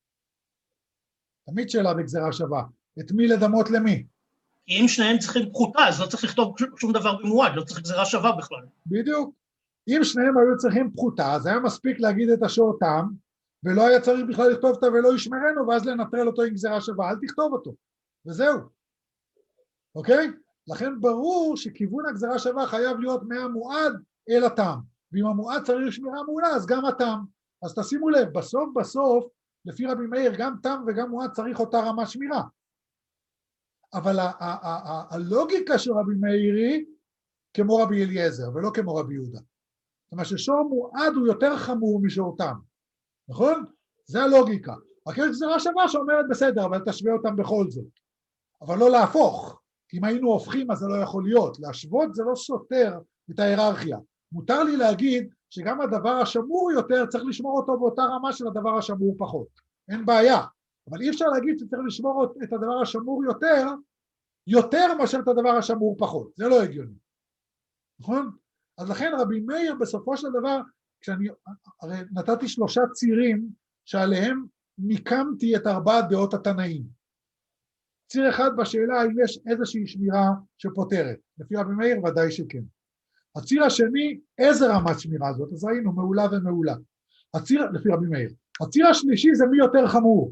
תמיד שאלה בגזרה שווה. את מי לדמות למי? אם שניהם צריכים פחותה, אז לא צריך לכתוב שום דבר במועד, לא צריך גזרה שווה בכלל. בדיוק. אם שניהם היו צריכים פחותה, אז היה מספיק להגיד את השור תם, ולא היה צריך בכלל לכתוב אותה ולא ישמרנו, ואז לנטרל אותו עם גזרה שווה, אל תכתוב אותו. וזהו. אוקיי? לכן ברור שכיוון הגזרה שווה חייב להיות מהמועד אל התם. ואם המועד צריך שמירה מעולה, אז גם התם. אז תשימו לב, בסוף, לפי רבי מאיר, גם תם וגם מועד צריך אותה רמה שמירה. אבל הלוגיקה של רבי מאיר היא כמו רבי אליעזר, ולא כמו רבי יהודה. זאת אומרת ששור מועד הוא יותר חמור משור תם. נכון? זה הלוגיקה. רק יש גזרה שווה שאומרת בסדר, אבל תשווה אותם בכל זאת. אבל לא להפוך. אם היינו הופכים אז זה לא יכול להיות. להשוות זה לא סותר את ההיררכיה. מותר לי להגיד שגם הדבר השמור יותר צריך לשמור אותו באותה רמה של הדבר השמור פחות. אין בעיה. אבל אי אפשר להגיד שצריך לשמור את הדבר השמור יותר מאשר את הדבר השמור פחות. זה לא הגיוני. נכון? אז לכן רבי מאיר בסופו של דבר, הרי נתתי 3 צירים שעליהם מיקמתי את 4 דעות התנאים. ציר אחד בשאלה אם יש איזושהי שמירה שפותרת. לפי רבי מאיר ודאי שכן. הציר השני, איזה רמת שמירה זאת? אז ראינו מעולה ומעולה. לפי רבי מאיר. הציר השלישי זה מי יותר חמור.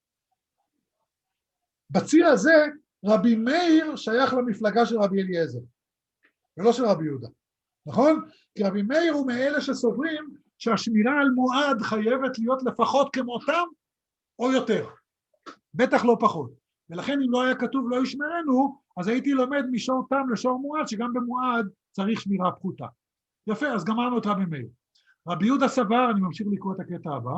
בציר הזה רבי מאיר שייך למפלגה של רבי אליעזר, ולא של רבי יהודה. נכון? כי רבי מאיר הוא מאלה שסוברים שהשמירה על מועד חייבת להיות לפחות כמותם או יותר. בטח לא פחות. ולכן אם לא היה כתוב לא ישמרנו, אז הייתי לומד משור תם לשור מועד, שגם במועד צריך שמירה פחותה. יפה, אז גמרנו את רבי מאיר. רבי יהודה סבר, אני ממשיך לקרוא את הקטע הבא,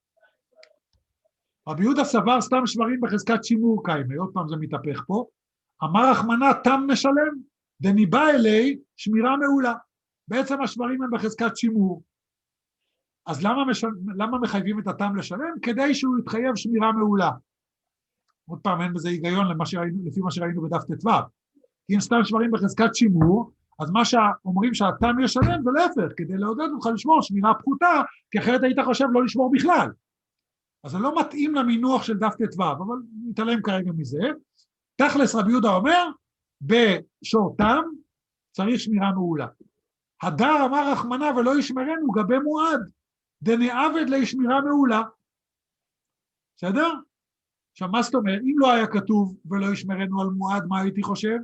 רבי יהודה סבר סתם שברים בחזקת שימור קיימי, עוד פעם זה מתהפך פה, אמר רחמנא תם משלם, דניבא אלי שמירה מעולה. בעצם השברים הם בחזקת שימור. אז למה מחייבים את התם לשלם? כדי שהוא יתחייב שמירה מעולה. עוד פעם, אין בזה היגיון לפי מה שראינו בדף ט"ו. אם סתם שברים בחזקת שימור, אז מה שאומרים שהתם ישלם, ולהפך, כדי לעודד אותך לשמור שמירה פחותה, כי אחרת היית חושב לא לשמור בכלל. אז זה לא מתאים למינוח של דף ט"ו, אבל נתעלם כרגע מזה. תכלס רבי יהודה אומר, בשור תם צריך שמירה מעולה. הדר אמר רחמנא ולא ישמרנו גבי מועד, דנעבד לי שמירה מעולה. בסדר? עכשיו מה זאת אומרת? אם לא היה כתוב ולא ישמרנו על מועד, מה הייתי חושב?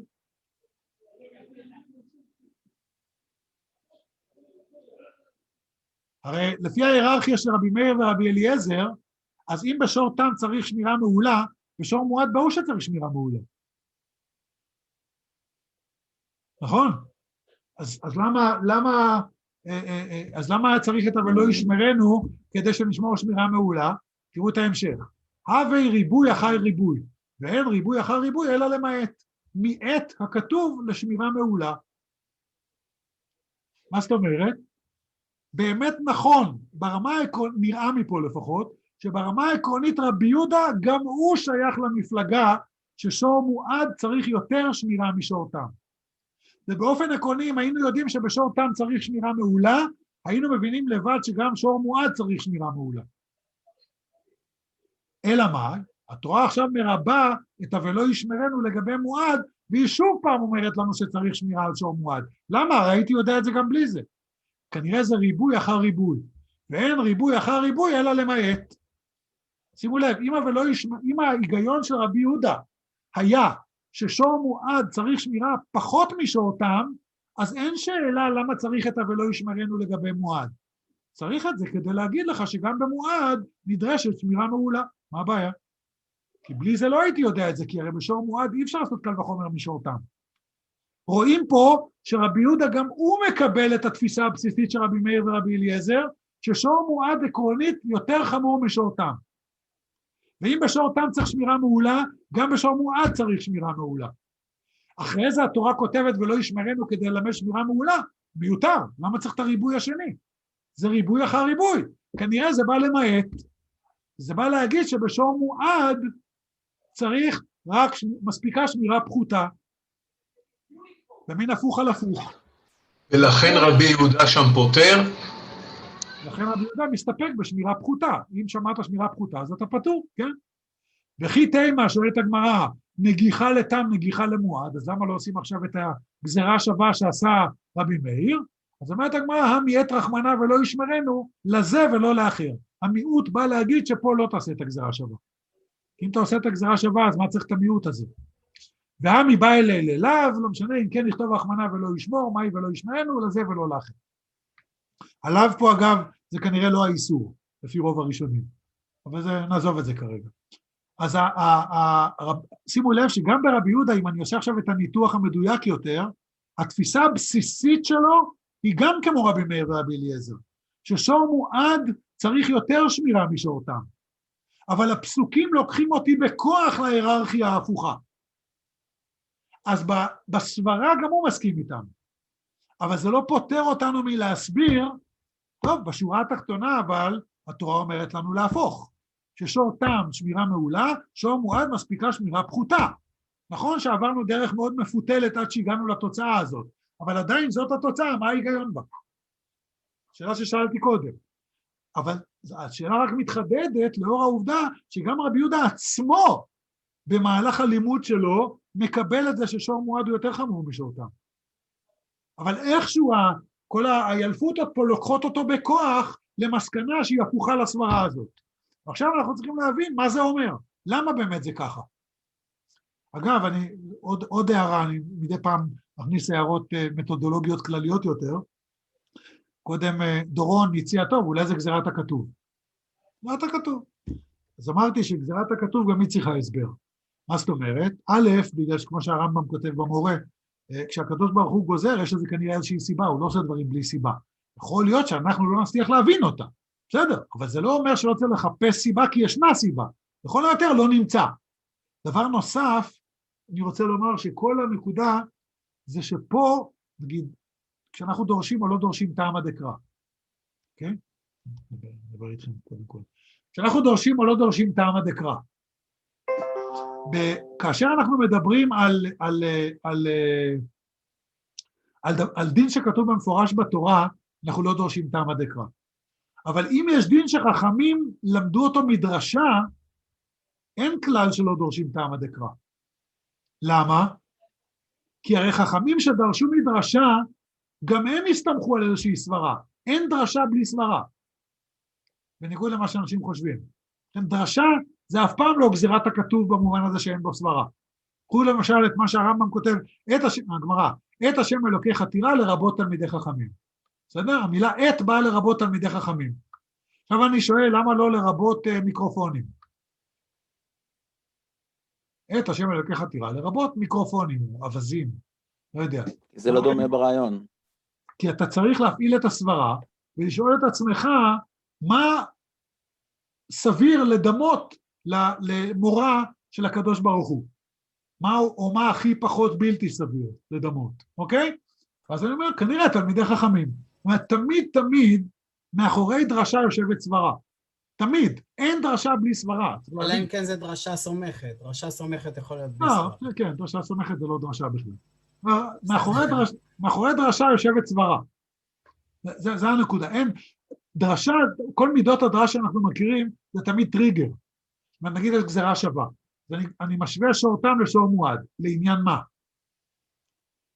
הרי לפי ההיררכיה של רבי מאיר ורבי אליעזר, אז אם בשור תם צריך שמירה מעולה, בשור מועד ברור שצריך שמירה מעולה. נכון? אז למה צריך את ולא ישמרנו כדי שנשמור שמירה מעולה? תראו את ההמשך. הווי ריבוי אחר ריבוי, ואין ריבוי אחר ריבוי אלא למעט. מעת הכתוב לשמירה מעולה. מה זאת אומרת? באמת נכון, ברמה העקרונית, נראה מפה לפחות, שברמה העקרונית רבי יהודה גם הוא שייך למפלגה ששור מועד צריך יותר שמירה משור תם. ובאופן עקרוני, אם היינו יודעים שבשור תם צריך שמירה מעולה, היינו מבינים לבד שגם שור מועד צריך שמירה מעולה. אלא מה? התורה עכשיו מרבה את ה"ולא ישמרנו" לגבי מועד, והיא שוב פעם אומרת לנו שצריך שמירה על שור מועד. למה? הרי הייתי יודע את זה גם בלי זה. כנראה זה ריבוי אחר ריבוי, ואין ריבוי אחר ריבוי אלא למעט. שימו לב, אם ההיגיון של רבי יהודה היה ששור מועד צריך שמירה פחות משור תם, אז אין שאלה למה צריך את ולא ישמרנו לגבי מועד. צריך את זה כדי להגיד לך שגם במועד נדרשת שמירה מעולה. מה הבעיה? כי בלי זה לא הייתי יודע את זה, כי הרי בשור מועד אי אפשר לעשות קל וחומר משור תם. רואים פה שרבי יהודה גם הוא מקבל את התפיסה הבסיסית של רבי מאיר ורבי אליעזר, ששור מועד עקרונית יותר חמור משור תם. ואם בשור תם צריך שמירה מעולה, גם בשור מועד צריך שמירה מעולה. אחרי זה התורה כותבת ולא ישמרנו כדי ללמד שמירה מעולה, מיותר. למה צריך את הריבוי השני? זה ריבוי אחר ריבוי. כנראה זה בא למעט. זה בא להגיד שבשור מועד צריך רק מספיקה שמירה פחותה. במין הפוך על הפוך. ולכן רבי יהודה שם פותר? לכן רבי יהודה מסתפק בשמירה פחותה. אם שמעת שמירה פחותה, אז אתה פטור, כן? וכי תימה, שואלת הגמרא, נגיחה לתם, נגיחה למועד, אז למה לא עושים עכשיו את הגזרה שווה שעשה רבי מאיר? אז אומרת הגמרא, המיעט רחמנה ולא ישמרנו, לזה ולא לאחר. המיעוט בא להגיד שפה לא תעשה את הגזרה שווה. אם אתה עושה את הגזרה שווה, אז מה צריך את המיעוט הזה? והמי בא אליו, לא משנה, אם כן יכתוב רחמנה ולא ישמור, מהי ולא ישמרנו, לזה ולא לאחר. עליו פה אגב, זה כנראה לא האיסור, לפי רוב הראשונים. אבל נעזוב את זה כרגע. אז שימו לב שגם ברבי יהודה, אם אני עושה עכשיו את הניתוח המדויק יותר, התפיסה הבסיסית שלו היא גם כמו רבי מאיר ורבי אליעזר, ששור מועד צריך יותר שמירה משור תם, אבל הפסוקים לוקחים אותי בכוח להיררכיה ההפוכה. אז בסברה גם הוא מסכים איתם, אבל זה לא פותר אותנו מלהסביר, טוב, בשורה התחתונה אבל התורה אומרת לנו להפוך. ששור תם שמירה מעולה, שור מועד מספיקה שמירה פחותה. נכון שעברנו דרך מאוד מפותלת עד שהגענו לתוצאה הזאת, אבל עדיין זאת התוצאה, מה ההיגיון בה? שאלה ששאלתי קודם. אבל השאלה רק מתחדדת לאור העובדה שגם רבי יהודה עצמו במהלך הלימוד שלו מקבל את זה ששור מועד הוא יותר חמור משור תם. אבל איכשהו כל הילפותות פה לוקחות אותו בכוח למסקנה שהיא הפוכה לסברה הזאת. עכשיו אנחנו צריכים להבין מה זה אומר, למה באמת זה ככה. אגב, עוד הערה, אני מדי פעם אכניס הערות מתודולוגיות כלליות יותר. קודם דורון הציע טוב, אולי זה גזירת הכתוב. גזירת הכתוב. אז אמרתי שגזירת הכתוב גם היא צריכה הסבר. מה זאת אומרת? א', בגלל שכמו שהרמב"ם כותב במורה, כשהקדוש ברוך הוא גוזר, יש לזה כנראה איזושהי סיבה, הוא לא עושה דברים בלי סיבה. יכול להיות שאנחנו לא נצליח להבין אותה. בסדר, אבל זה לא אומר שלא צריך לחפש סיבה, כי ישנה סיבה. לכל היותר לא נמצא. דבר נוסף, אני רוצה לומר שכל הנקודה זה שפה, נגיד, כשאנחנו דורשים או לא דורשים טעמא דקרא, כן? נדבר איתכם קודם כל. כשאנחנו דורשים או לא דורשים טעמא דקרא, כאשר אנחנו מדברים על דין שכתוב במפורש בתורה, אנחנו לא דורשים טעמא דקרא. אבל אם יש דין שחכמים למדו אותו מדרשה, אין כלל שלא דורשים טעמא דקרא. למה? כי הרי חכמים שדרשו מדרשה, גם הם הסתמכו על איזושהי סברה. אין דרשה בלי סברה. בניגוד למה שאנשים חושבים. דרשה זה אף פעם לא גזירת הכתוב במובן הזה שאין בו סברה. קחו למשל את מה שהרמב"ם כותב, הגמרא, את השם אלוקי חתירה לרבות תלמידי חכמים. בסדר? המילה את באה לרבות תלמידי חכמים. עכשיו אני שואל, למה לא לרבות מיקרופונים? את השם אלוקי חתירה לרבות מיקרופונים, אבזים, לא יודע. זה לא דומה ברעיון. כי אתה צריך להפעיל את הסברה, ולשאול את עצמך, מה סביר לדמות למורה של הקדוש ברוך הוא? או מה הכי פחות בלתי סביר לדמות, אוקיי? אז אני אומר, כנראה תלמידי חכמים. זאת אומרת, תמיד, מאחורי דרשה יושבת סברה. תמיד, אין דרשה בלי סברה. אלא אם כן זה דרשה סומכת. דרשה סומכת יכול להיות בלי סברה. כן, דרשה סומכת זה לא דרשה בכלל. מאחורי דרשה יושבת סברה. זה הנקודה. אין דרשה, כל מידות הדרשה שאנחנו מכירים, זה תמיד טריגר. נגיד את גזירה שווה. אני משווה שור תם לשור מועד. לעניין מה?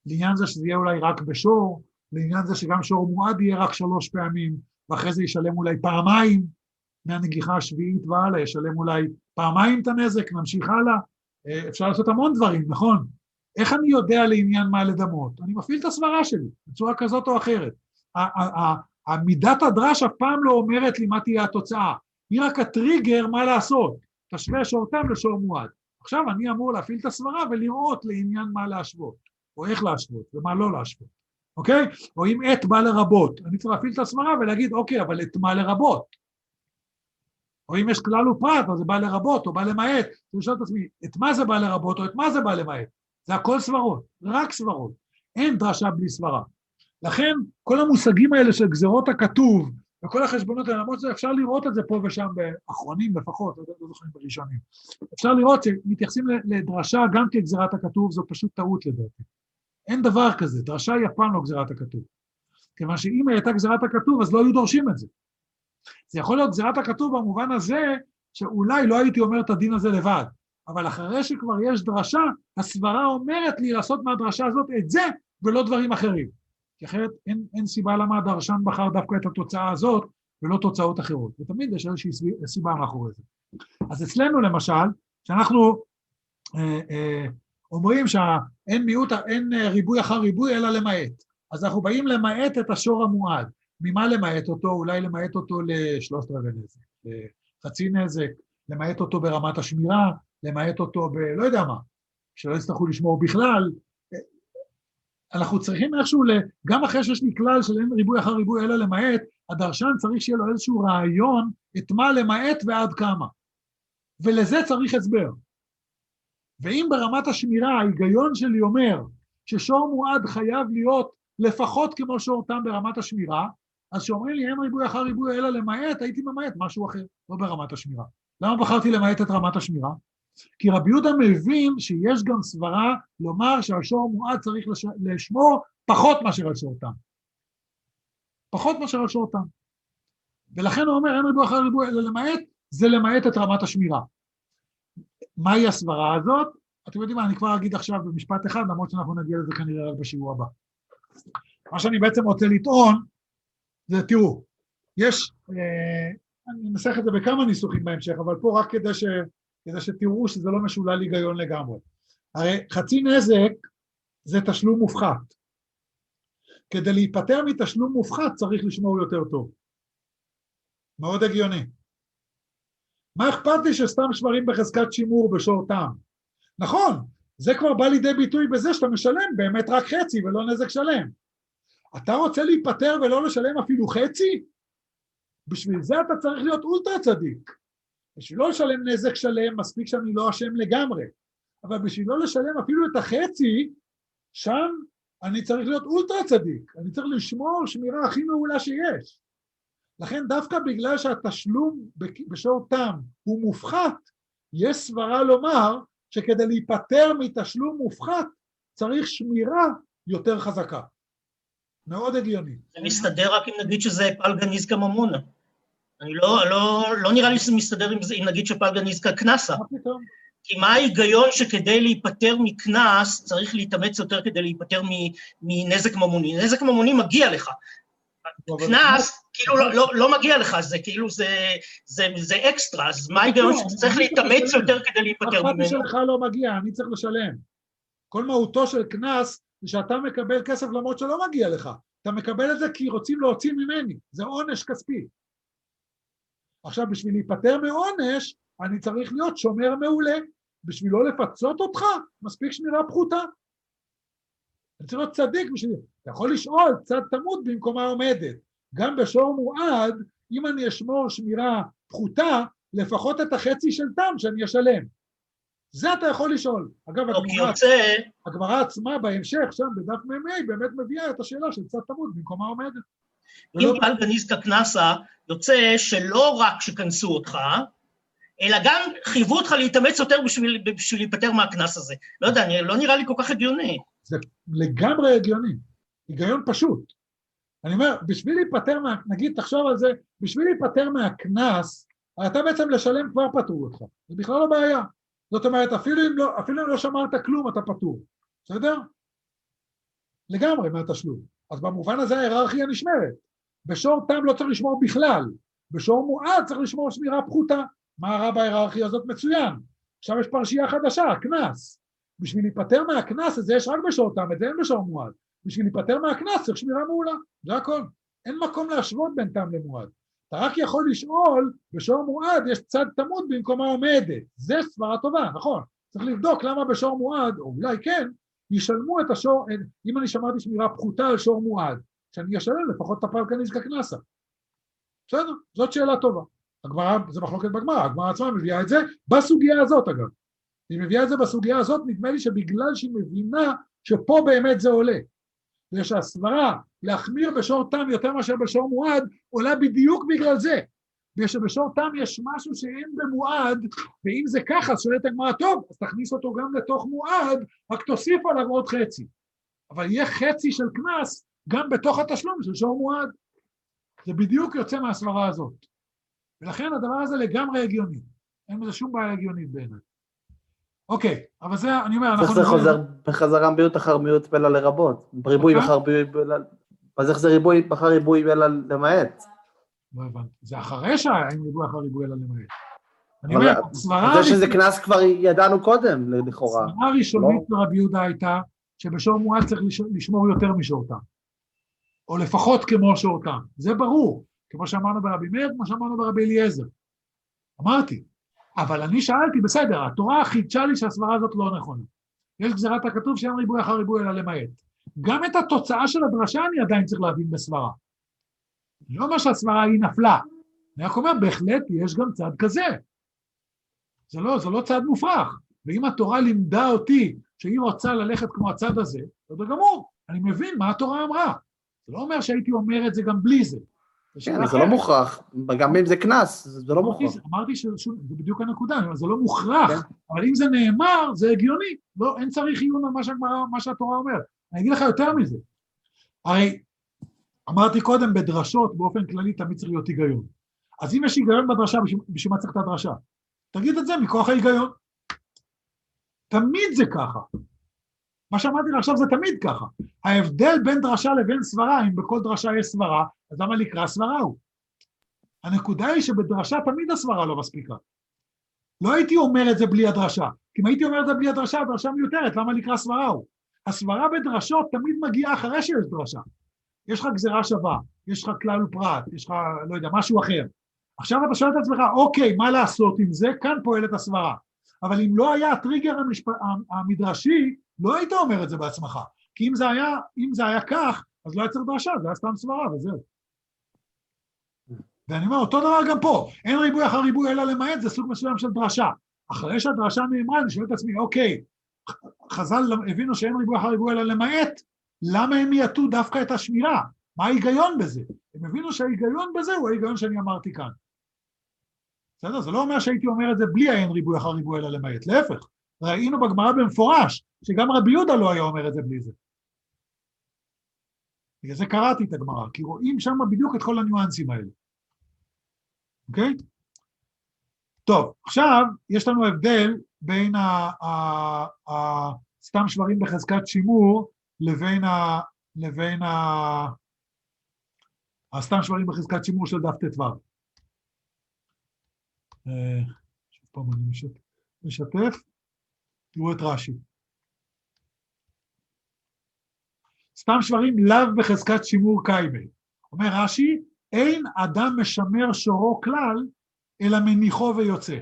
לעניין זה שזה יהיה אולי רק בשור, לעניין זה שגם שור מועד יהיה רק 3 פעמים, ואחרי זה ישלם אולי פעמיים, מהנגיחה השביעית והלאה, ישלם אולי פעמיים את הנזק, נמשיך הלאה. אפשר לעשות המון דברים, נכון? איך אני יודע לעניין מה לדמות? אני מפעיל את הסברה שלי, בצורה כזאת או אחרת. מידת הדרש אף פעם לא אומרת לי מה תהיה התוצאה, היא רק הטריגר מה לעשות, תשווה שורתם לשור מועד. עכשיו אני אמור להפעיל את הסברה ולראות לעניין מה להשוות, או איך להשוות ומה לא להשוות, אוקיי? או אם את בא לרבות, אני צריך להפעיל את הסברה ולהגיד, אוקיי, אבל את מה לרבות? או אם יש כלל ופרט, אז זה בא לרבות או בא למעט, אני שואל את עצמי, את מה זה בא לרבות או את מה זה בא למעט? זה הכל סברות, רק סברות, אין דרשה בלי סברה. לכן כל המושגים האלה של גזרות הכתוב, וכל החשבונות האלה, למרות שאפשר לראות את זה פה ושם באחרונים לפחות, לא זוכרים בראשונים, אפשר לראות שמתייחסים לדרשה גם כגזרת הכתוב, זו פשוט טעות לדעתי. אין דבר כזה, דרשה היא אף פעם לא גזרת הכתוב. כיוון שאם הייתה גזרת הכתוב, אז לא היו דורשים את זה. זה יכול להיות גזרת הכתוב במובן הזה, שאולי לא הייתי אומר את הדין הזה לבד, אבל אחרי שכבר יש דרשה, הסברה אומרת לי לעשות מהדרשה הזאת את זה, ולא דברים אחרים. כי אחרת אין סיבה למה הדרשן בחר דווקא את התוצאה הזאת, ולא תוצאות אחרות. ותמיד יש איזושהי סיבה מאחורי זה. אז אצלנו למשל, שאנחנו אומרים שאין ריבוי אחר ריבוי, אלא למעט. אז אנחנו באים למעט את השור המועד. ממה למעט אותו? אולי למעט אותו ל3/4 נזק, לחצי נזק, למעט אותו ברמת השמירה, למעט אותו לא יודע מה, שלא יצטרכו לשמור בכלל. אנחנו צריכים איכשהו, גם אחרי שיש לי כלל של אין ריבוי אחר ריבוי אלא למעט, הדרשן צריך שיהיה לו איזשהו רעיון את מה למעט ועד כמה. ולזה צריך הסבר. ואם ברמת השמירה ההיגיון שלי אומר ששור מועד חייב להיות לפחות כמו שור תם ברמת השמירה, אז שאומרים לי אין ריבוי אחר ריבוי אלא למעט, הייתי ממעט משהו אחר, לא ברמת השמירה. למה בחרתי למעט את רמת השמירה? כי רבי יהודה מבין שיש גם סברה לומר שהשור מועד צריך לשמור פחות מאשר על שור תם. פחות מאשר על שור תם. ולכן הוא אומר אין ריבוי אחר ריבוי אלא למעט, זה למעט את רמת השמירה. מהי הסברה הזאת? אתם יודעים מה, אני כבר אגיד עכשיו במשפט אחד, למרות שאנחנו נגיע לזה כנראה רק בשיעור הבא. מה שאני בעצם רוצה לטעון, זה תראו, יש, אני אנסח את זה בכמה ניסוחים בהמשך, אבל פה רק כדי שתראו שזה לא משולל היגיון לגמרי. הרי חצי נזק זה תשלום מופחת. כדי להיפטר מתשלום מופחת צריך לשמור יותר טוב. מאוד הגיוני. מה אכפת לי שסתם שברים בחזקת שימור בשור תם? נכון, זה כבר בא לידי ביטוי בזה שאתה משלם באמת רק חצי ולא נזק שלם. אתה רוצה להיפטר ולא לשלם אפילו חצי? בשביל זה אתה צריך להיות אולטרה צדיק. בשביל לא לשלם נזק שלם, מספיק שאני לא אשם לגמרי. אבל בשביל לא לשלם אפילו את החצי, שם אני צריך להיות אולטרה צדיק. אני צריך לשמור שמירה הכי מעולה שיש. לכן דווקא בגלל שהתשלום בשור תם הוא מופחת, יש סברה לומר שכדי להיפטר מתשלום מופחת, צריך שמירה יותר חזקה. מאוד הגיוני. זה מסתדר רק אם נגיד שזה פלגה נזקה ממונה. לא נראה לי שזה מסתדר אם נגיד שפלגה נזקה כנסה. מה פתאום? כי מה ההיגיון שכדי להיפטר מכנס, צריך להתאמץ יותר כדי להיפטר מנזק ממוני. נזק ממוני מגיע לך. כנס, כאילו לא מגיע לך, זה כאילו זה אקסטרה, אז מה ההיגיון שצריך להתאמץ יותר כדי להיפטר ממנו? אכפת שלך לא מגיע, אני צריך לשלם. כל מהותו של כנס, זה שאתה מקבל כסף למרות שלא מגיע לך. אתה מקבל את זה כי רוצים להוציא ממני, זה עונש כספי. עכשיו, בשביל להיפטר מעונש, אני צריך להיות שומר מעולה. בשביל לא לפצות אותך, מספיק שמירה פחותה. אני צריך להיות צדיק בשביל... אתה יכול לשאול, צד תמות במקומה עומדת. גם בשור מועד, אם אני אשמור שמירה פחותה, לפחות את החצי של תם שאני אשלם. זה אתה יכול לשאול. אגב, הגמרא עצמה בהמשך, שם בדף מ"ה, באמת מביאה את השאלה של צד תמות במקומה עומדת. אם פלגה נזקה כנסה, יוצא שלא רק שכנסו אותך, אלא גם חייבו אותך להתאמץ יותר בשביל להיפטר מהכנס הזה. לא יודע, לא נראה לי כל כך הגיוני. זה לגמרי הגיוני. היגיון פשוט. אני אומר, בשביל להיפטר נגיד, תחשוב על זה, בשביל להיפטר מהכנס, אתה בעצם לשלם כבר פטור אותך. זה בכלל לא בעיה. זאת אומרת, אפילו אם לא שמרת כלום, אתה פטור. בסדר? לגמרי מהתשלום. אז במובן הזה ההיררכיה נשמרת. בשור תם לא צריך לשמור בכלל, בשור מועד צריך לשמור שמירה פחותה. מה הרע בהיררכיה הזאת? מצוין. עכשיו יש פרשייה חדשה, הקנס. בשביל להיפטר מהקנס, את זה יש רק בשור תם, את זה אין בשור מועד. בשביל להיפטר מהקנס צריך שמירה מעולה, זה הכל. אין מקום להשוות בין תם למועד. אתה רק יכול לשאול, בשור מועד יש צד תמוד במקום העומדת. זה סברה טובה, נכון. צריך לבדוק למה בשור מועד, או אולי כן, ישלמו את השור, אם אני שמרתי שמירה פחותה על שור מועד, שאני אשלם לפחות את הפלקה נזקה קנסה. בסדר, זאת שאלה טובה. הגמרא, זה מחלוקת בגמרא, הגמרא עצמה מביאה את זה בסוגיה הזאת אגב. היא מביאה את זה בסוגיה הזאת, נדמה לי שבגלל שהיא מבינה שפה באמת זה עולה. ושהסברה להחמיר בשור תם יותר מאשר בשור מועד, עולה בדיוק בגלל זה. ושבשור תם יש משהו שאין במועד, ואם זה ככה, שואלת הגמרא, טוב, אז תכניס אותו גם לתוך מועד, רק תוסיף עליו עוד חצי. אבל יהיה חצי של קנס גם בתוך התשלום של שור מועד. זה בדיוק יוצא מהסברה הזאת. ולכן הדבר הזה לגמרי הגיוני. אין בזה שום בעיה הגיונית בעיניי. אוקיי, אבל זה, אני אומר, אנחנו... איך זה חוזר בחזרה מיעוט אחר מיעוט בלה לרבות? ריבוי אחר ריבוי בלה... אז איך זה ריבוי אחר ריבוי בלה למעט? לא הבנתי. זה אחרי שהאין ריבוי אחר ריבוי אלא למעט. אני אומר, סברה... זה שזה קנס כבר ידענו קודם, לכאורה. סברה ראשונית ברבי יהודה הייתה, שבשור מועד צריך לשמור יותר משורתם. או לפחות כמו שורתם. זה ברור. כמו שאמרנו ברבי מאיר, כמו שאמרנו ברבי אליעזר. אמרתי. אבל אני שאלתי, בסדר, התורה חידשה לי שהסברה הזאת לא נכונה. יש גזירת הכתוב שאין ריבוי אחר ריבוי אלא למעט. גם את התוצאה של הדרשה אני עדיין צריך להבין בסברה. לא מה שהסברה היא נפלה. אני רק אומר, בהחלט יש גם צד כזה. זה לא צד מופרך. ואם התורה לימדה אותי שהיא רוצה ללכת כמו הצד הזה, זה גמור. אני מבין מה התורה אמרה. זה לא אומר שהייתי אומר את זה גם בלי זה. כן, זה לא מוכרח. גם אם זה קנס, זה לא מוכרח. אמרתי שזה בדיוק הנקודה, זה לא מוכרח, אבל אם זה נאמר, זה הגיוני. לא, אין צריך עיון על מה שהתורה אומרת. אני אגיד לך יותר מזה. הרי אמרתי קודם, בדרשות, באופן כללי, תמיד צריך להיות היגיון. אז אם יש היגיון בדרשה, בשביל מה צריך את הדרשה? תגיד את זה מכוח ההיגיון. תמיד זה ככה. מה שאמרתי לך עכשיו זה תמיד ככה. ההבדל בין דרשה לבין סברה, אם בכל דרשה יש סברה, אז למה לקרוא סברה הוא? הנקודה היא שבדרשה תמיד הסברה לא מספיקה. לא הייתי אומר את זה בלי הדרשה. כי אם הייתי אומר את זה בלי הדרשה, הדרשה מיותרת, למה לקרוא סברה הוא? הסברה בדרשות תמיד מגיעה אחרי שיש דרשה. יש לך גזירה שווה, יש לך כלל ופרט, יש לך, לא יודע, משהו אחר. עכשיו אתה שואל את עצמך, אוקיי, מה לעשות עם זה? כאן פועלת הסברה. אבל אם לא היה הטריגר המדרשי, לא היית אומר את זה בעצמך. כי אם זה היה כך, אז לא היה צריך דרשה, זה היה סתם סברה, וזהו. ואני אומר, אותו דבר גם פה, אין ריבוי אחר ריבוי אלא למעט, זה סוג מסוים של דרשה. אחרי שהדרשה נאמרה, אני שואל את עצמי, אוקיי, חז"ל הבינו שאין ריבוי אחר ריבוי אלא למעט, למה הם יעטו דווקא את השמירה? מה ההיגיון בזה? הם הבינו שההיגיון בזה הוא ההיגיון שאני אמרתי כאן. בסדר? זה לא אומר שהייתי אומר את זה בלי האין ריבוי אחר ריבוי אלא למעט, להפך. ראינו בגמרא במפורש, שגם רבי יהודה לא היה אומר את זה בלי זה. בגלל זה קראתי את הגמרא, כי רואים שם בדיוק את כל הניואנסים האלה. אוקיי? טוב, עכשיו יש לנו הבדל בין סתם שברים בחזקת שימור, לבין הסתם שברים בחזקת שימור של דף ט"ו. שוב פעם אני משתף. תראו את רש"י. סתם שברים לאו בחזקת שימור קיימי. אומר רש"י, אין אדם משמר שורו כלל, אלא מניחו ויוצא.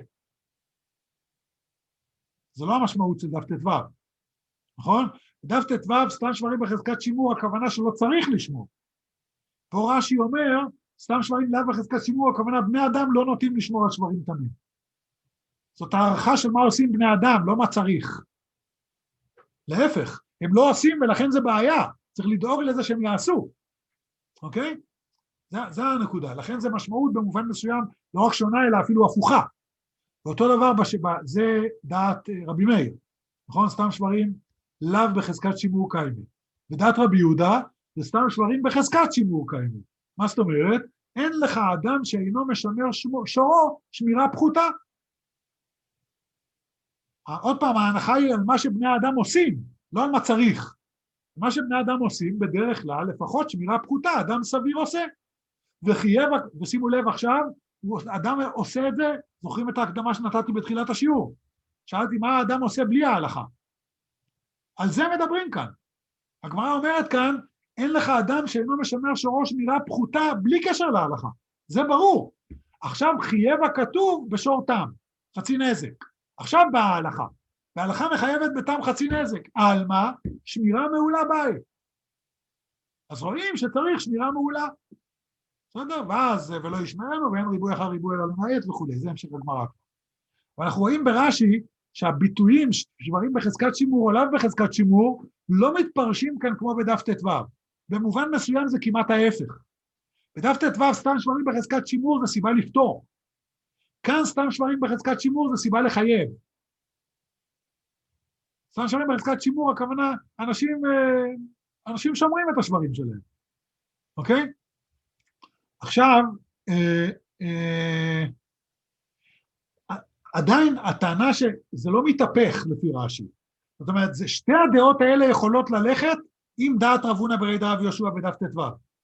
זו לא המשמעות של דף ט"ו, נכון? דף ט"ו, סתם שברים בחזקת שימור, הכוונה שלא צריך לשמור. פה רש"י אומר, סתם שברים לאו בחזקת שימור, הכוונה בני אדם לא נוטים לשמור על שברים תמים. זאת הערכה של מה עושים בני אדם, לא מה צריך. להפך, הם לא עושים ולכן זה בעיה. צריך לדאוג לזה שהם יעשו. אוקיי? זה הנקודה. לכן זה משמעות במובן מסוים, לא רק שונה, אלא אפילו הפוכה. ואותו דבר, זה דעת רבי מאיר. נכון? סתם שברים לאו בחזקת שימור קיימי. ודעת רבי יהודה, זה סתם שברים בחזקת שימור קיימי. מה זאת אומרת? אין לך אדם שאינו משמר שורו שמירה פחותה. עוד פעם, ההנחה היא על מה שבני האדם עושים, לא על מה צריך. מה שבני אדם עושים בדרך כלל, לפחות שמירה פחותה, אדם סביר עושה. ושימו לב עכשיו, אדם עושה את זה, זוכרים את ההקדמה שנתתי בתחילת השיעור. שאלתי מה האדם עושה בלי ההלכה. על זה מדברים כאן. הגמרא אומרת כאן, אין לך אדם שאינו משמר שורש שמירה פחותה בלי קשר להלכה. זה ברור. עכשיו חייב הכתוב בשור תם, חצי נזק. עכשיו באה ההלכה. וההלכה מחייבת בתם חצי נזק. על מה? שמירה מעולה בית. אז רואים שצריך שמירה מעולה. בסדר? ואז ולא ישמרנו, ואין ריבוי אחר ריבוי אלא למעט וכו'. זה המשך הגמרא. ואנחנו רואים ברש"י שהביטויים שברים בחזקת שימור או לאו בחזקת שימור לא מתפרשים כאן כמו בדף ט"ו. במובן מסוים זה כמעט ההפך. בדף ט"ו סתם שברים בחזקת שימור זה סיבה לפתור. כאן סתם שברים בחזקת שימור זה סיבה לחייב. סתם שברים בחזקת שימור הכוונה אנשים שומרים את השברים שלהם. אוקיי? עכשיו, עדיין הטענה שזה לא מתהפך לפי רש"י. זאת אומרת, שתי הדעות האלה יכולות ללכת עם דעת רב הונא ברי דרב יהושע בדף ט"ו.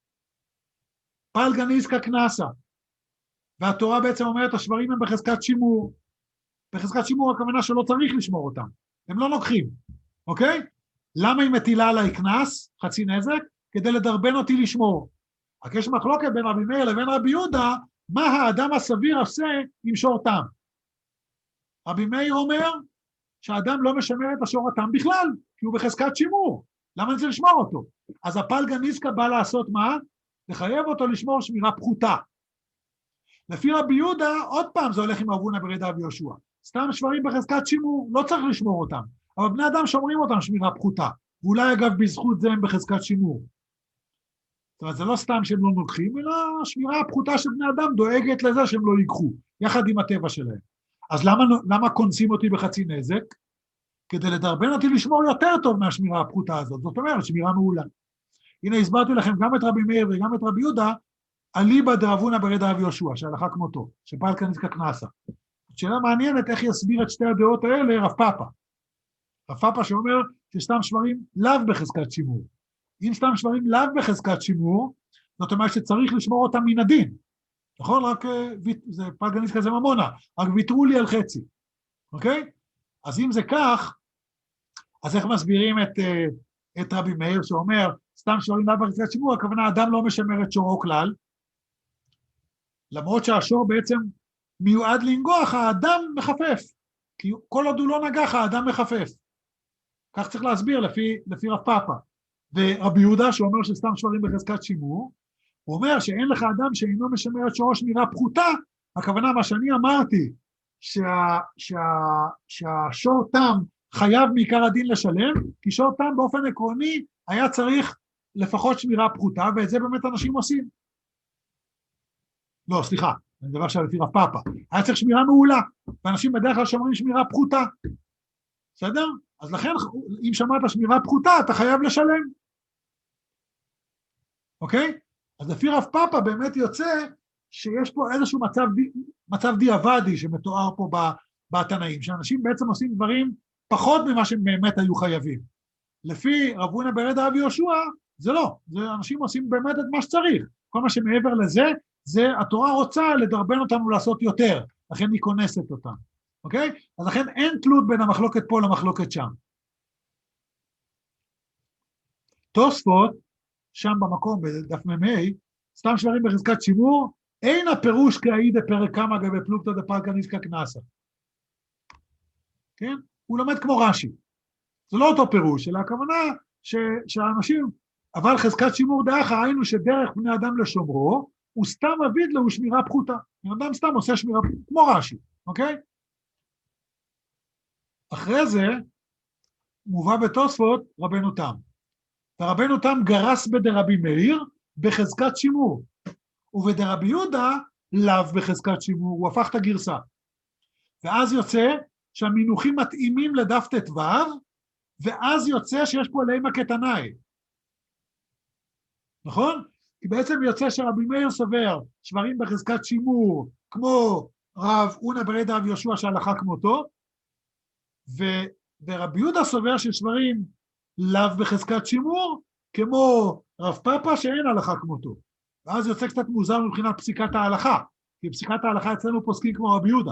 פלגא ניזקא קנסא. והתורה בעצם אומרת, השברים הם בחזקת שימור. בחזקת שימור הכוונה שלא צריך לשמור אותם. הם לא לוקחים, אוקיי? למה היא מטילה עליי קנס, חצי נזק? כדי לדרבן אותי לשמור. רק יש מחלוקת בין רבי מאיר לבין רבי יהודה, מה האדם הסביר עושה עם שור תם. רבי מאיר אומר שהאדם לא משמר את השור התם בכלל, כי הוא בחזקת שימור. למה אני צריך לשמור אותו? אז הפלגא ניזקא בא לעשות מה? לחייב אותו לשמור שמירה פחותה. לפי רבי יהודה, עוד פעם זה הולך עם רב הונא ברי דרב יהושע. סתם שברים בחזקת שימור, לא צריך לשמור אותם. אבל בני אדם שומרים אותם שמירה פחותה. ואולי אגב בזכות זה הם בחזקת שימור. זאת אומרת, זה לא סתם שהם לא נוקחים, אלא השמירה הפחותה של בני אדם דואגת לזה שהם לא ייקחו, יחד עם הטבע שלהם. אז למה קונסים אותי בחצי נזק? כדי לדרבן אותי לשמור יותר טוב מהשמירה הפחותה הזאת. זאת אומרת, שמירה מעולה. הנה הסברתי לכם גם את רבי מאיר וגם את רבי יהודה, אליבא דרב הונא ברי דרב יהושע, שהלכה כמותו, שפלגא ניזקא קנסא. שאלה מעניינת איך יסביר את שתי הדעות האלה רב פאפא. רב פאפא שאומר שסתם שברים לאו בחזקת שימור. אם סתם שברים לאו בחזקת שימור, זאת אומרת שצריך לשמור אותם מן הדין. נכון? רק זה פלגא ניזקא זה ממונה, רק ויתרו לי על חצי. אוקיי? אז אם זה כך, אז איך מסבירים את רבי מאיר שאומר, סתם שברים לאו בחזקת שימור, הכוונה אדם לא משמר את שורו כלל, למרות שהשור בעצם מיועד לנגוח, האדם מחפף. כי כל עוד הוא לא נגח, האדם מחפף. כך צריך להסביר לפי רב פאפא. ורבי יהודה שאומר שסתם שברים בחזקת שימור, הוא אומר שאין לך אדם שאינו משמר את שורו שמירה פחותה, הכוונה מה שאני אמרתי, שהשור תם חייב מעיקר הדין לשלם, כי שור תם באופן עקרוני היה צריך לפחות שמירה פחותה, ואת זה באמת אנשים עושים. לא, סליחה, אני מדבר עכשיו לפי רב פאפא. היה צריך שמירה מעולה, ואנשים בדרך כלל שומרים שמירה פחותה. בסדר? אז לכן, אם שמעת שמירה פחותה, אתה חייב לשלם. אוקיי? אז לפי רב פאפא באמת יוצא שיש פה איזשהו מצב דיעבדי שמתואר פה בתנאים, שאנשים בעצם עושים דברים פחות ממה שהם באמת היו חייבים. לפי רב הונא ברי דרב יהושע, זה לא. זה אנשים עושים באמת את מה שצריך. כל מה שמעבר לזה, זה התורה רוצה לדרבן אותנו לעשות יותר, לכן היא כונסת אותם. אוקיי? אז לכן אין תלות בין המחלוקת פה למחלוקת שם. תוספות, שם במקום, בדף מ"ה, סתם שברים בחזקת שימור, אין הפירוש כאי דפרק קמא גבי פלוגתא דפלגא ניזקא קנסא. כן? הוא לומד כמו רש"י. זה לא אותו פירוש, אלא הכוונה שהאנשים, אבל חזקת שימור דאחא, היינו שדרך בני אדם לשומרו, הוא סתם אביד לו שמירה פחותה. בן אדם סתם עושה שמירה פחותה, כמו רש"י, אוקיי? אחרי זה, מובא בתוספות רבנו תם. ורבנו תם גרס בדרבי מאיר בחזקת שימור, ובדרבי יהודה לאו בחזקת שימור, הוא הפך את הגרסה. ואז יוצא שהמינוחים מתאימים לדף ט"ו, ואז יוצא שיש פה לימה קטנאי. נכון? כי בעצם יוצא שרבי מאיר סובר שברים בחזקת שימור, כמו רב הונא ברי דרב יהושע שהלכה כמותו, ורבי יהודה סובר ששברים לאו בחזקת שימור, כמו רב פאפה שאין הלכה כמותו. ואז יוצא קצת מוזר מבחינת פסיקת ההלכה, כי פסיקת ההלכה אצלנו פוסקים כמו רבי יהודה.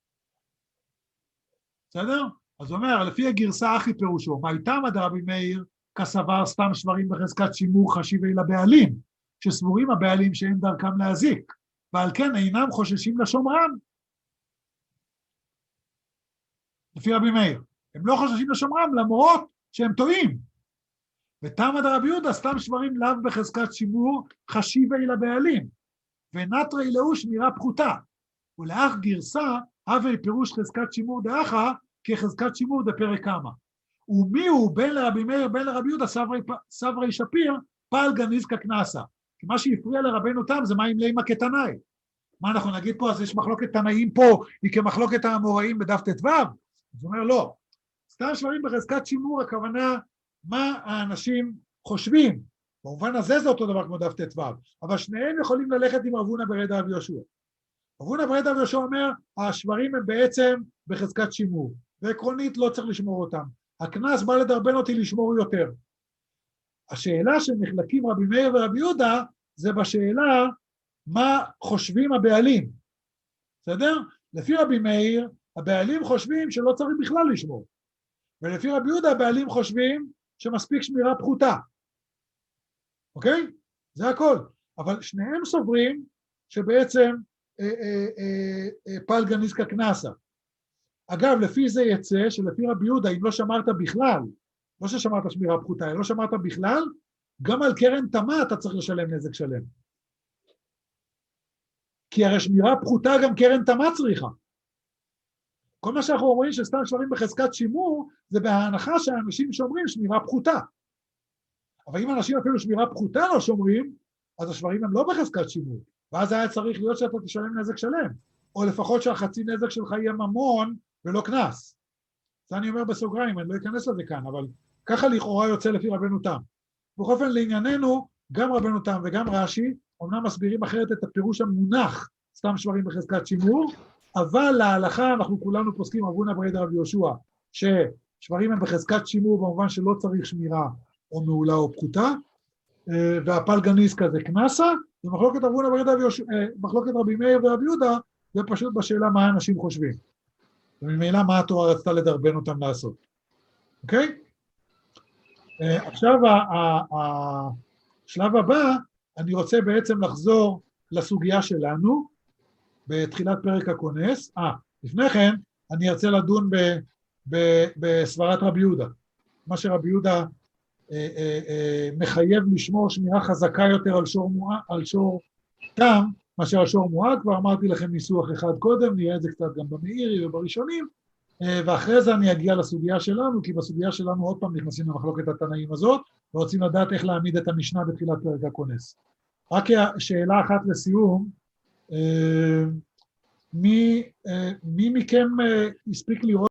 בסדר? אז הוא אומר, לפי הגרסה אחי פירושו, מה איתם עד רבי מאיר, כסבר סתם שברים בחזקת שימור חשיבי לבעלים, שסבורים הבעלים שאין דרכם להזיק, ועל כן אינם חוששים לשומרן. לפי רבי מאיר, הם לא חוששים לשומרן למרות שהם טועים. ותם עד רבי יהודה סתם שברים לאו בחזקת שימור חשיבי לבעלים, ונטרי לאו שמירה פחותה. ולאח גרסה, הווי פירוש חזקת שימור דאחה, כחזקת שימור דפרק כמה. ומי הוא בין לרבי מאיר, בין לרבי יהודה, סברי שפיר, פעל גניז ככנסה. כי מה שהפריע לרבנו תם זה מה עם לימה כתנאי. מה אנחנו נגיד פה, אז יש מחלוקת תנאים פה, היא כמחלוקת האמוראים בדף ט"ו? זאת אומרת, לא. סתם שברים בחזקת שימור, הכוונה, מה האנשים חושבים. במובן הזה זה אותו דבר כמו דף ט"ו, אבל שניהם יכולים ללכת עם רב הונא ברי דרבי יהושע. רב הונא ברי דרבי יהושע אומר, השברים הם בעצם בחזקת שימור, ועקרונית לא צריך לשמור אותם. הכנס בא לדרבן אותי לשמור יותר. השאלה שנחלקים רבי מאיר ורבי יהודה, זה בשאלה מה חושבים הבעלים. בסדר? לפי רבי מאיר, הבעלים חושבים שלא צריך בכלל לשמור. ולפי רבי יהודה, הבעלים חושבים שמספיק שמירה פחותה. אוקיי? זה הכל. אבל שניהם סוברים שבעצם פעל גניז ככנסה. אגב, לפי זה יצא שלפי רבי יהודה, אם לא שמרת בכלל, לא ששמרת שמירה פחותה, אם לא שמרת בכלל, גם על קרן תמה אתה צריך לשלם נזק שלם. כי הרי שמירה פחותה גם קרן תמה צריכה. כל מה שאנחנו אומרים שסתם שברים בחזקת שימור, זה בהנחה שהאנשים שומרים שמירה פחותה. אבל אם אנשים אפילו שמירה פחותה לא שומרים, אז השברים הם לא בחזקת שימור, ואז היה צריך להיות שאתה תשלם נזק שלם, או לפחות שהחצי נזק שלך יהיה ממון ולא כנס. זה אני אומר בסוגריים, אני לא אכנס לזה כאן, אבל ככה לכאורה יוצא לפי רבנו תם. בכל אופן, לענייננו, גם רבנו תם וגם רש"י, אומנם מסבירים אחרת את הפירוש המונח, סתם שברים בחזקת שימור, אבל להלכה אנחנו כולנו פוסקים רב הונא ברי דרבי יהושע, ששברים הם בחזקת שימור במובן שלא צריך שמירה או מעולה או פחותה, והפל גניז כזה כנסה, ומחלוקת רב הונא ברי דרבי יהושע, מחלוקת רבי מאיר ורבי יהודה, זה פשוט בשאלה מה האנשים חושבים. וממילא מה התורה רצתה לדרבן אותם לעשות. אוקיי? עכשיו, השלב הבא, אני רוצה בעצם לחזור לסוגיה שלנו, בתחילת פרק הכונס. לפני כן, אני ארצה לדון בסברת רבי יהודה. מה שרבי יהודה מחייב לשמור שמירה חזקה יותר על שור תם, מאשר על שור מועד. כבר אמרתי לכם ניסוח אחד קודם, נראה את זה קצת גם במאירי ובראשונים, ואחרי זה אני אגיע לסוגיה שלנו, כי בסוגיה שלנו עוד פעם נכנסים למחלוקת התנאים הזאת, ורוצים לדעת איך להעמיד את המשנה בתחילת פרק הכונס. רק שאלה אחת לסיום, מי מכם הספיק לראות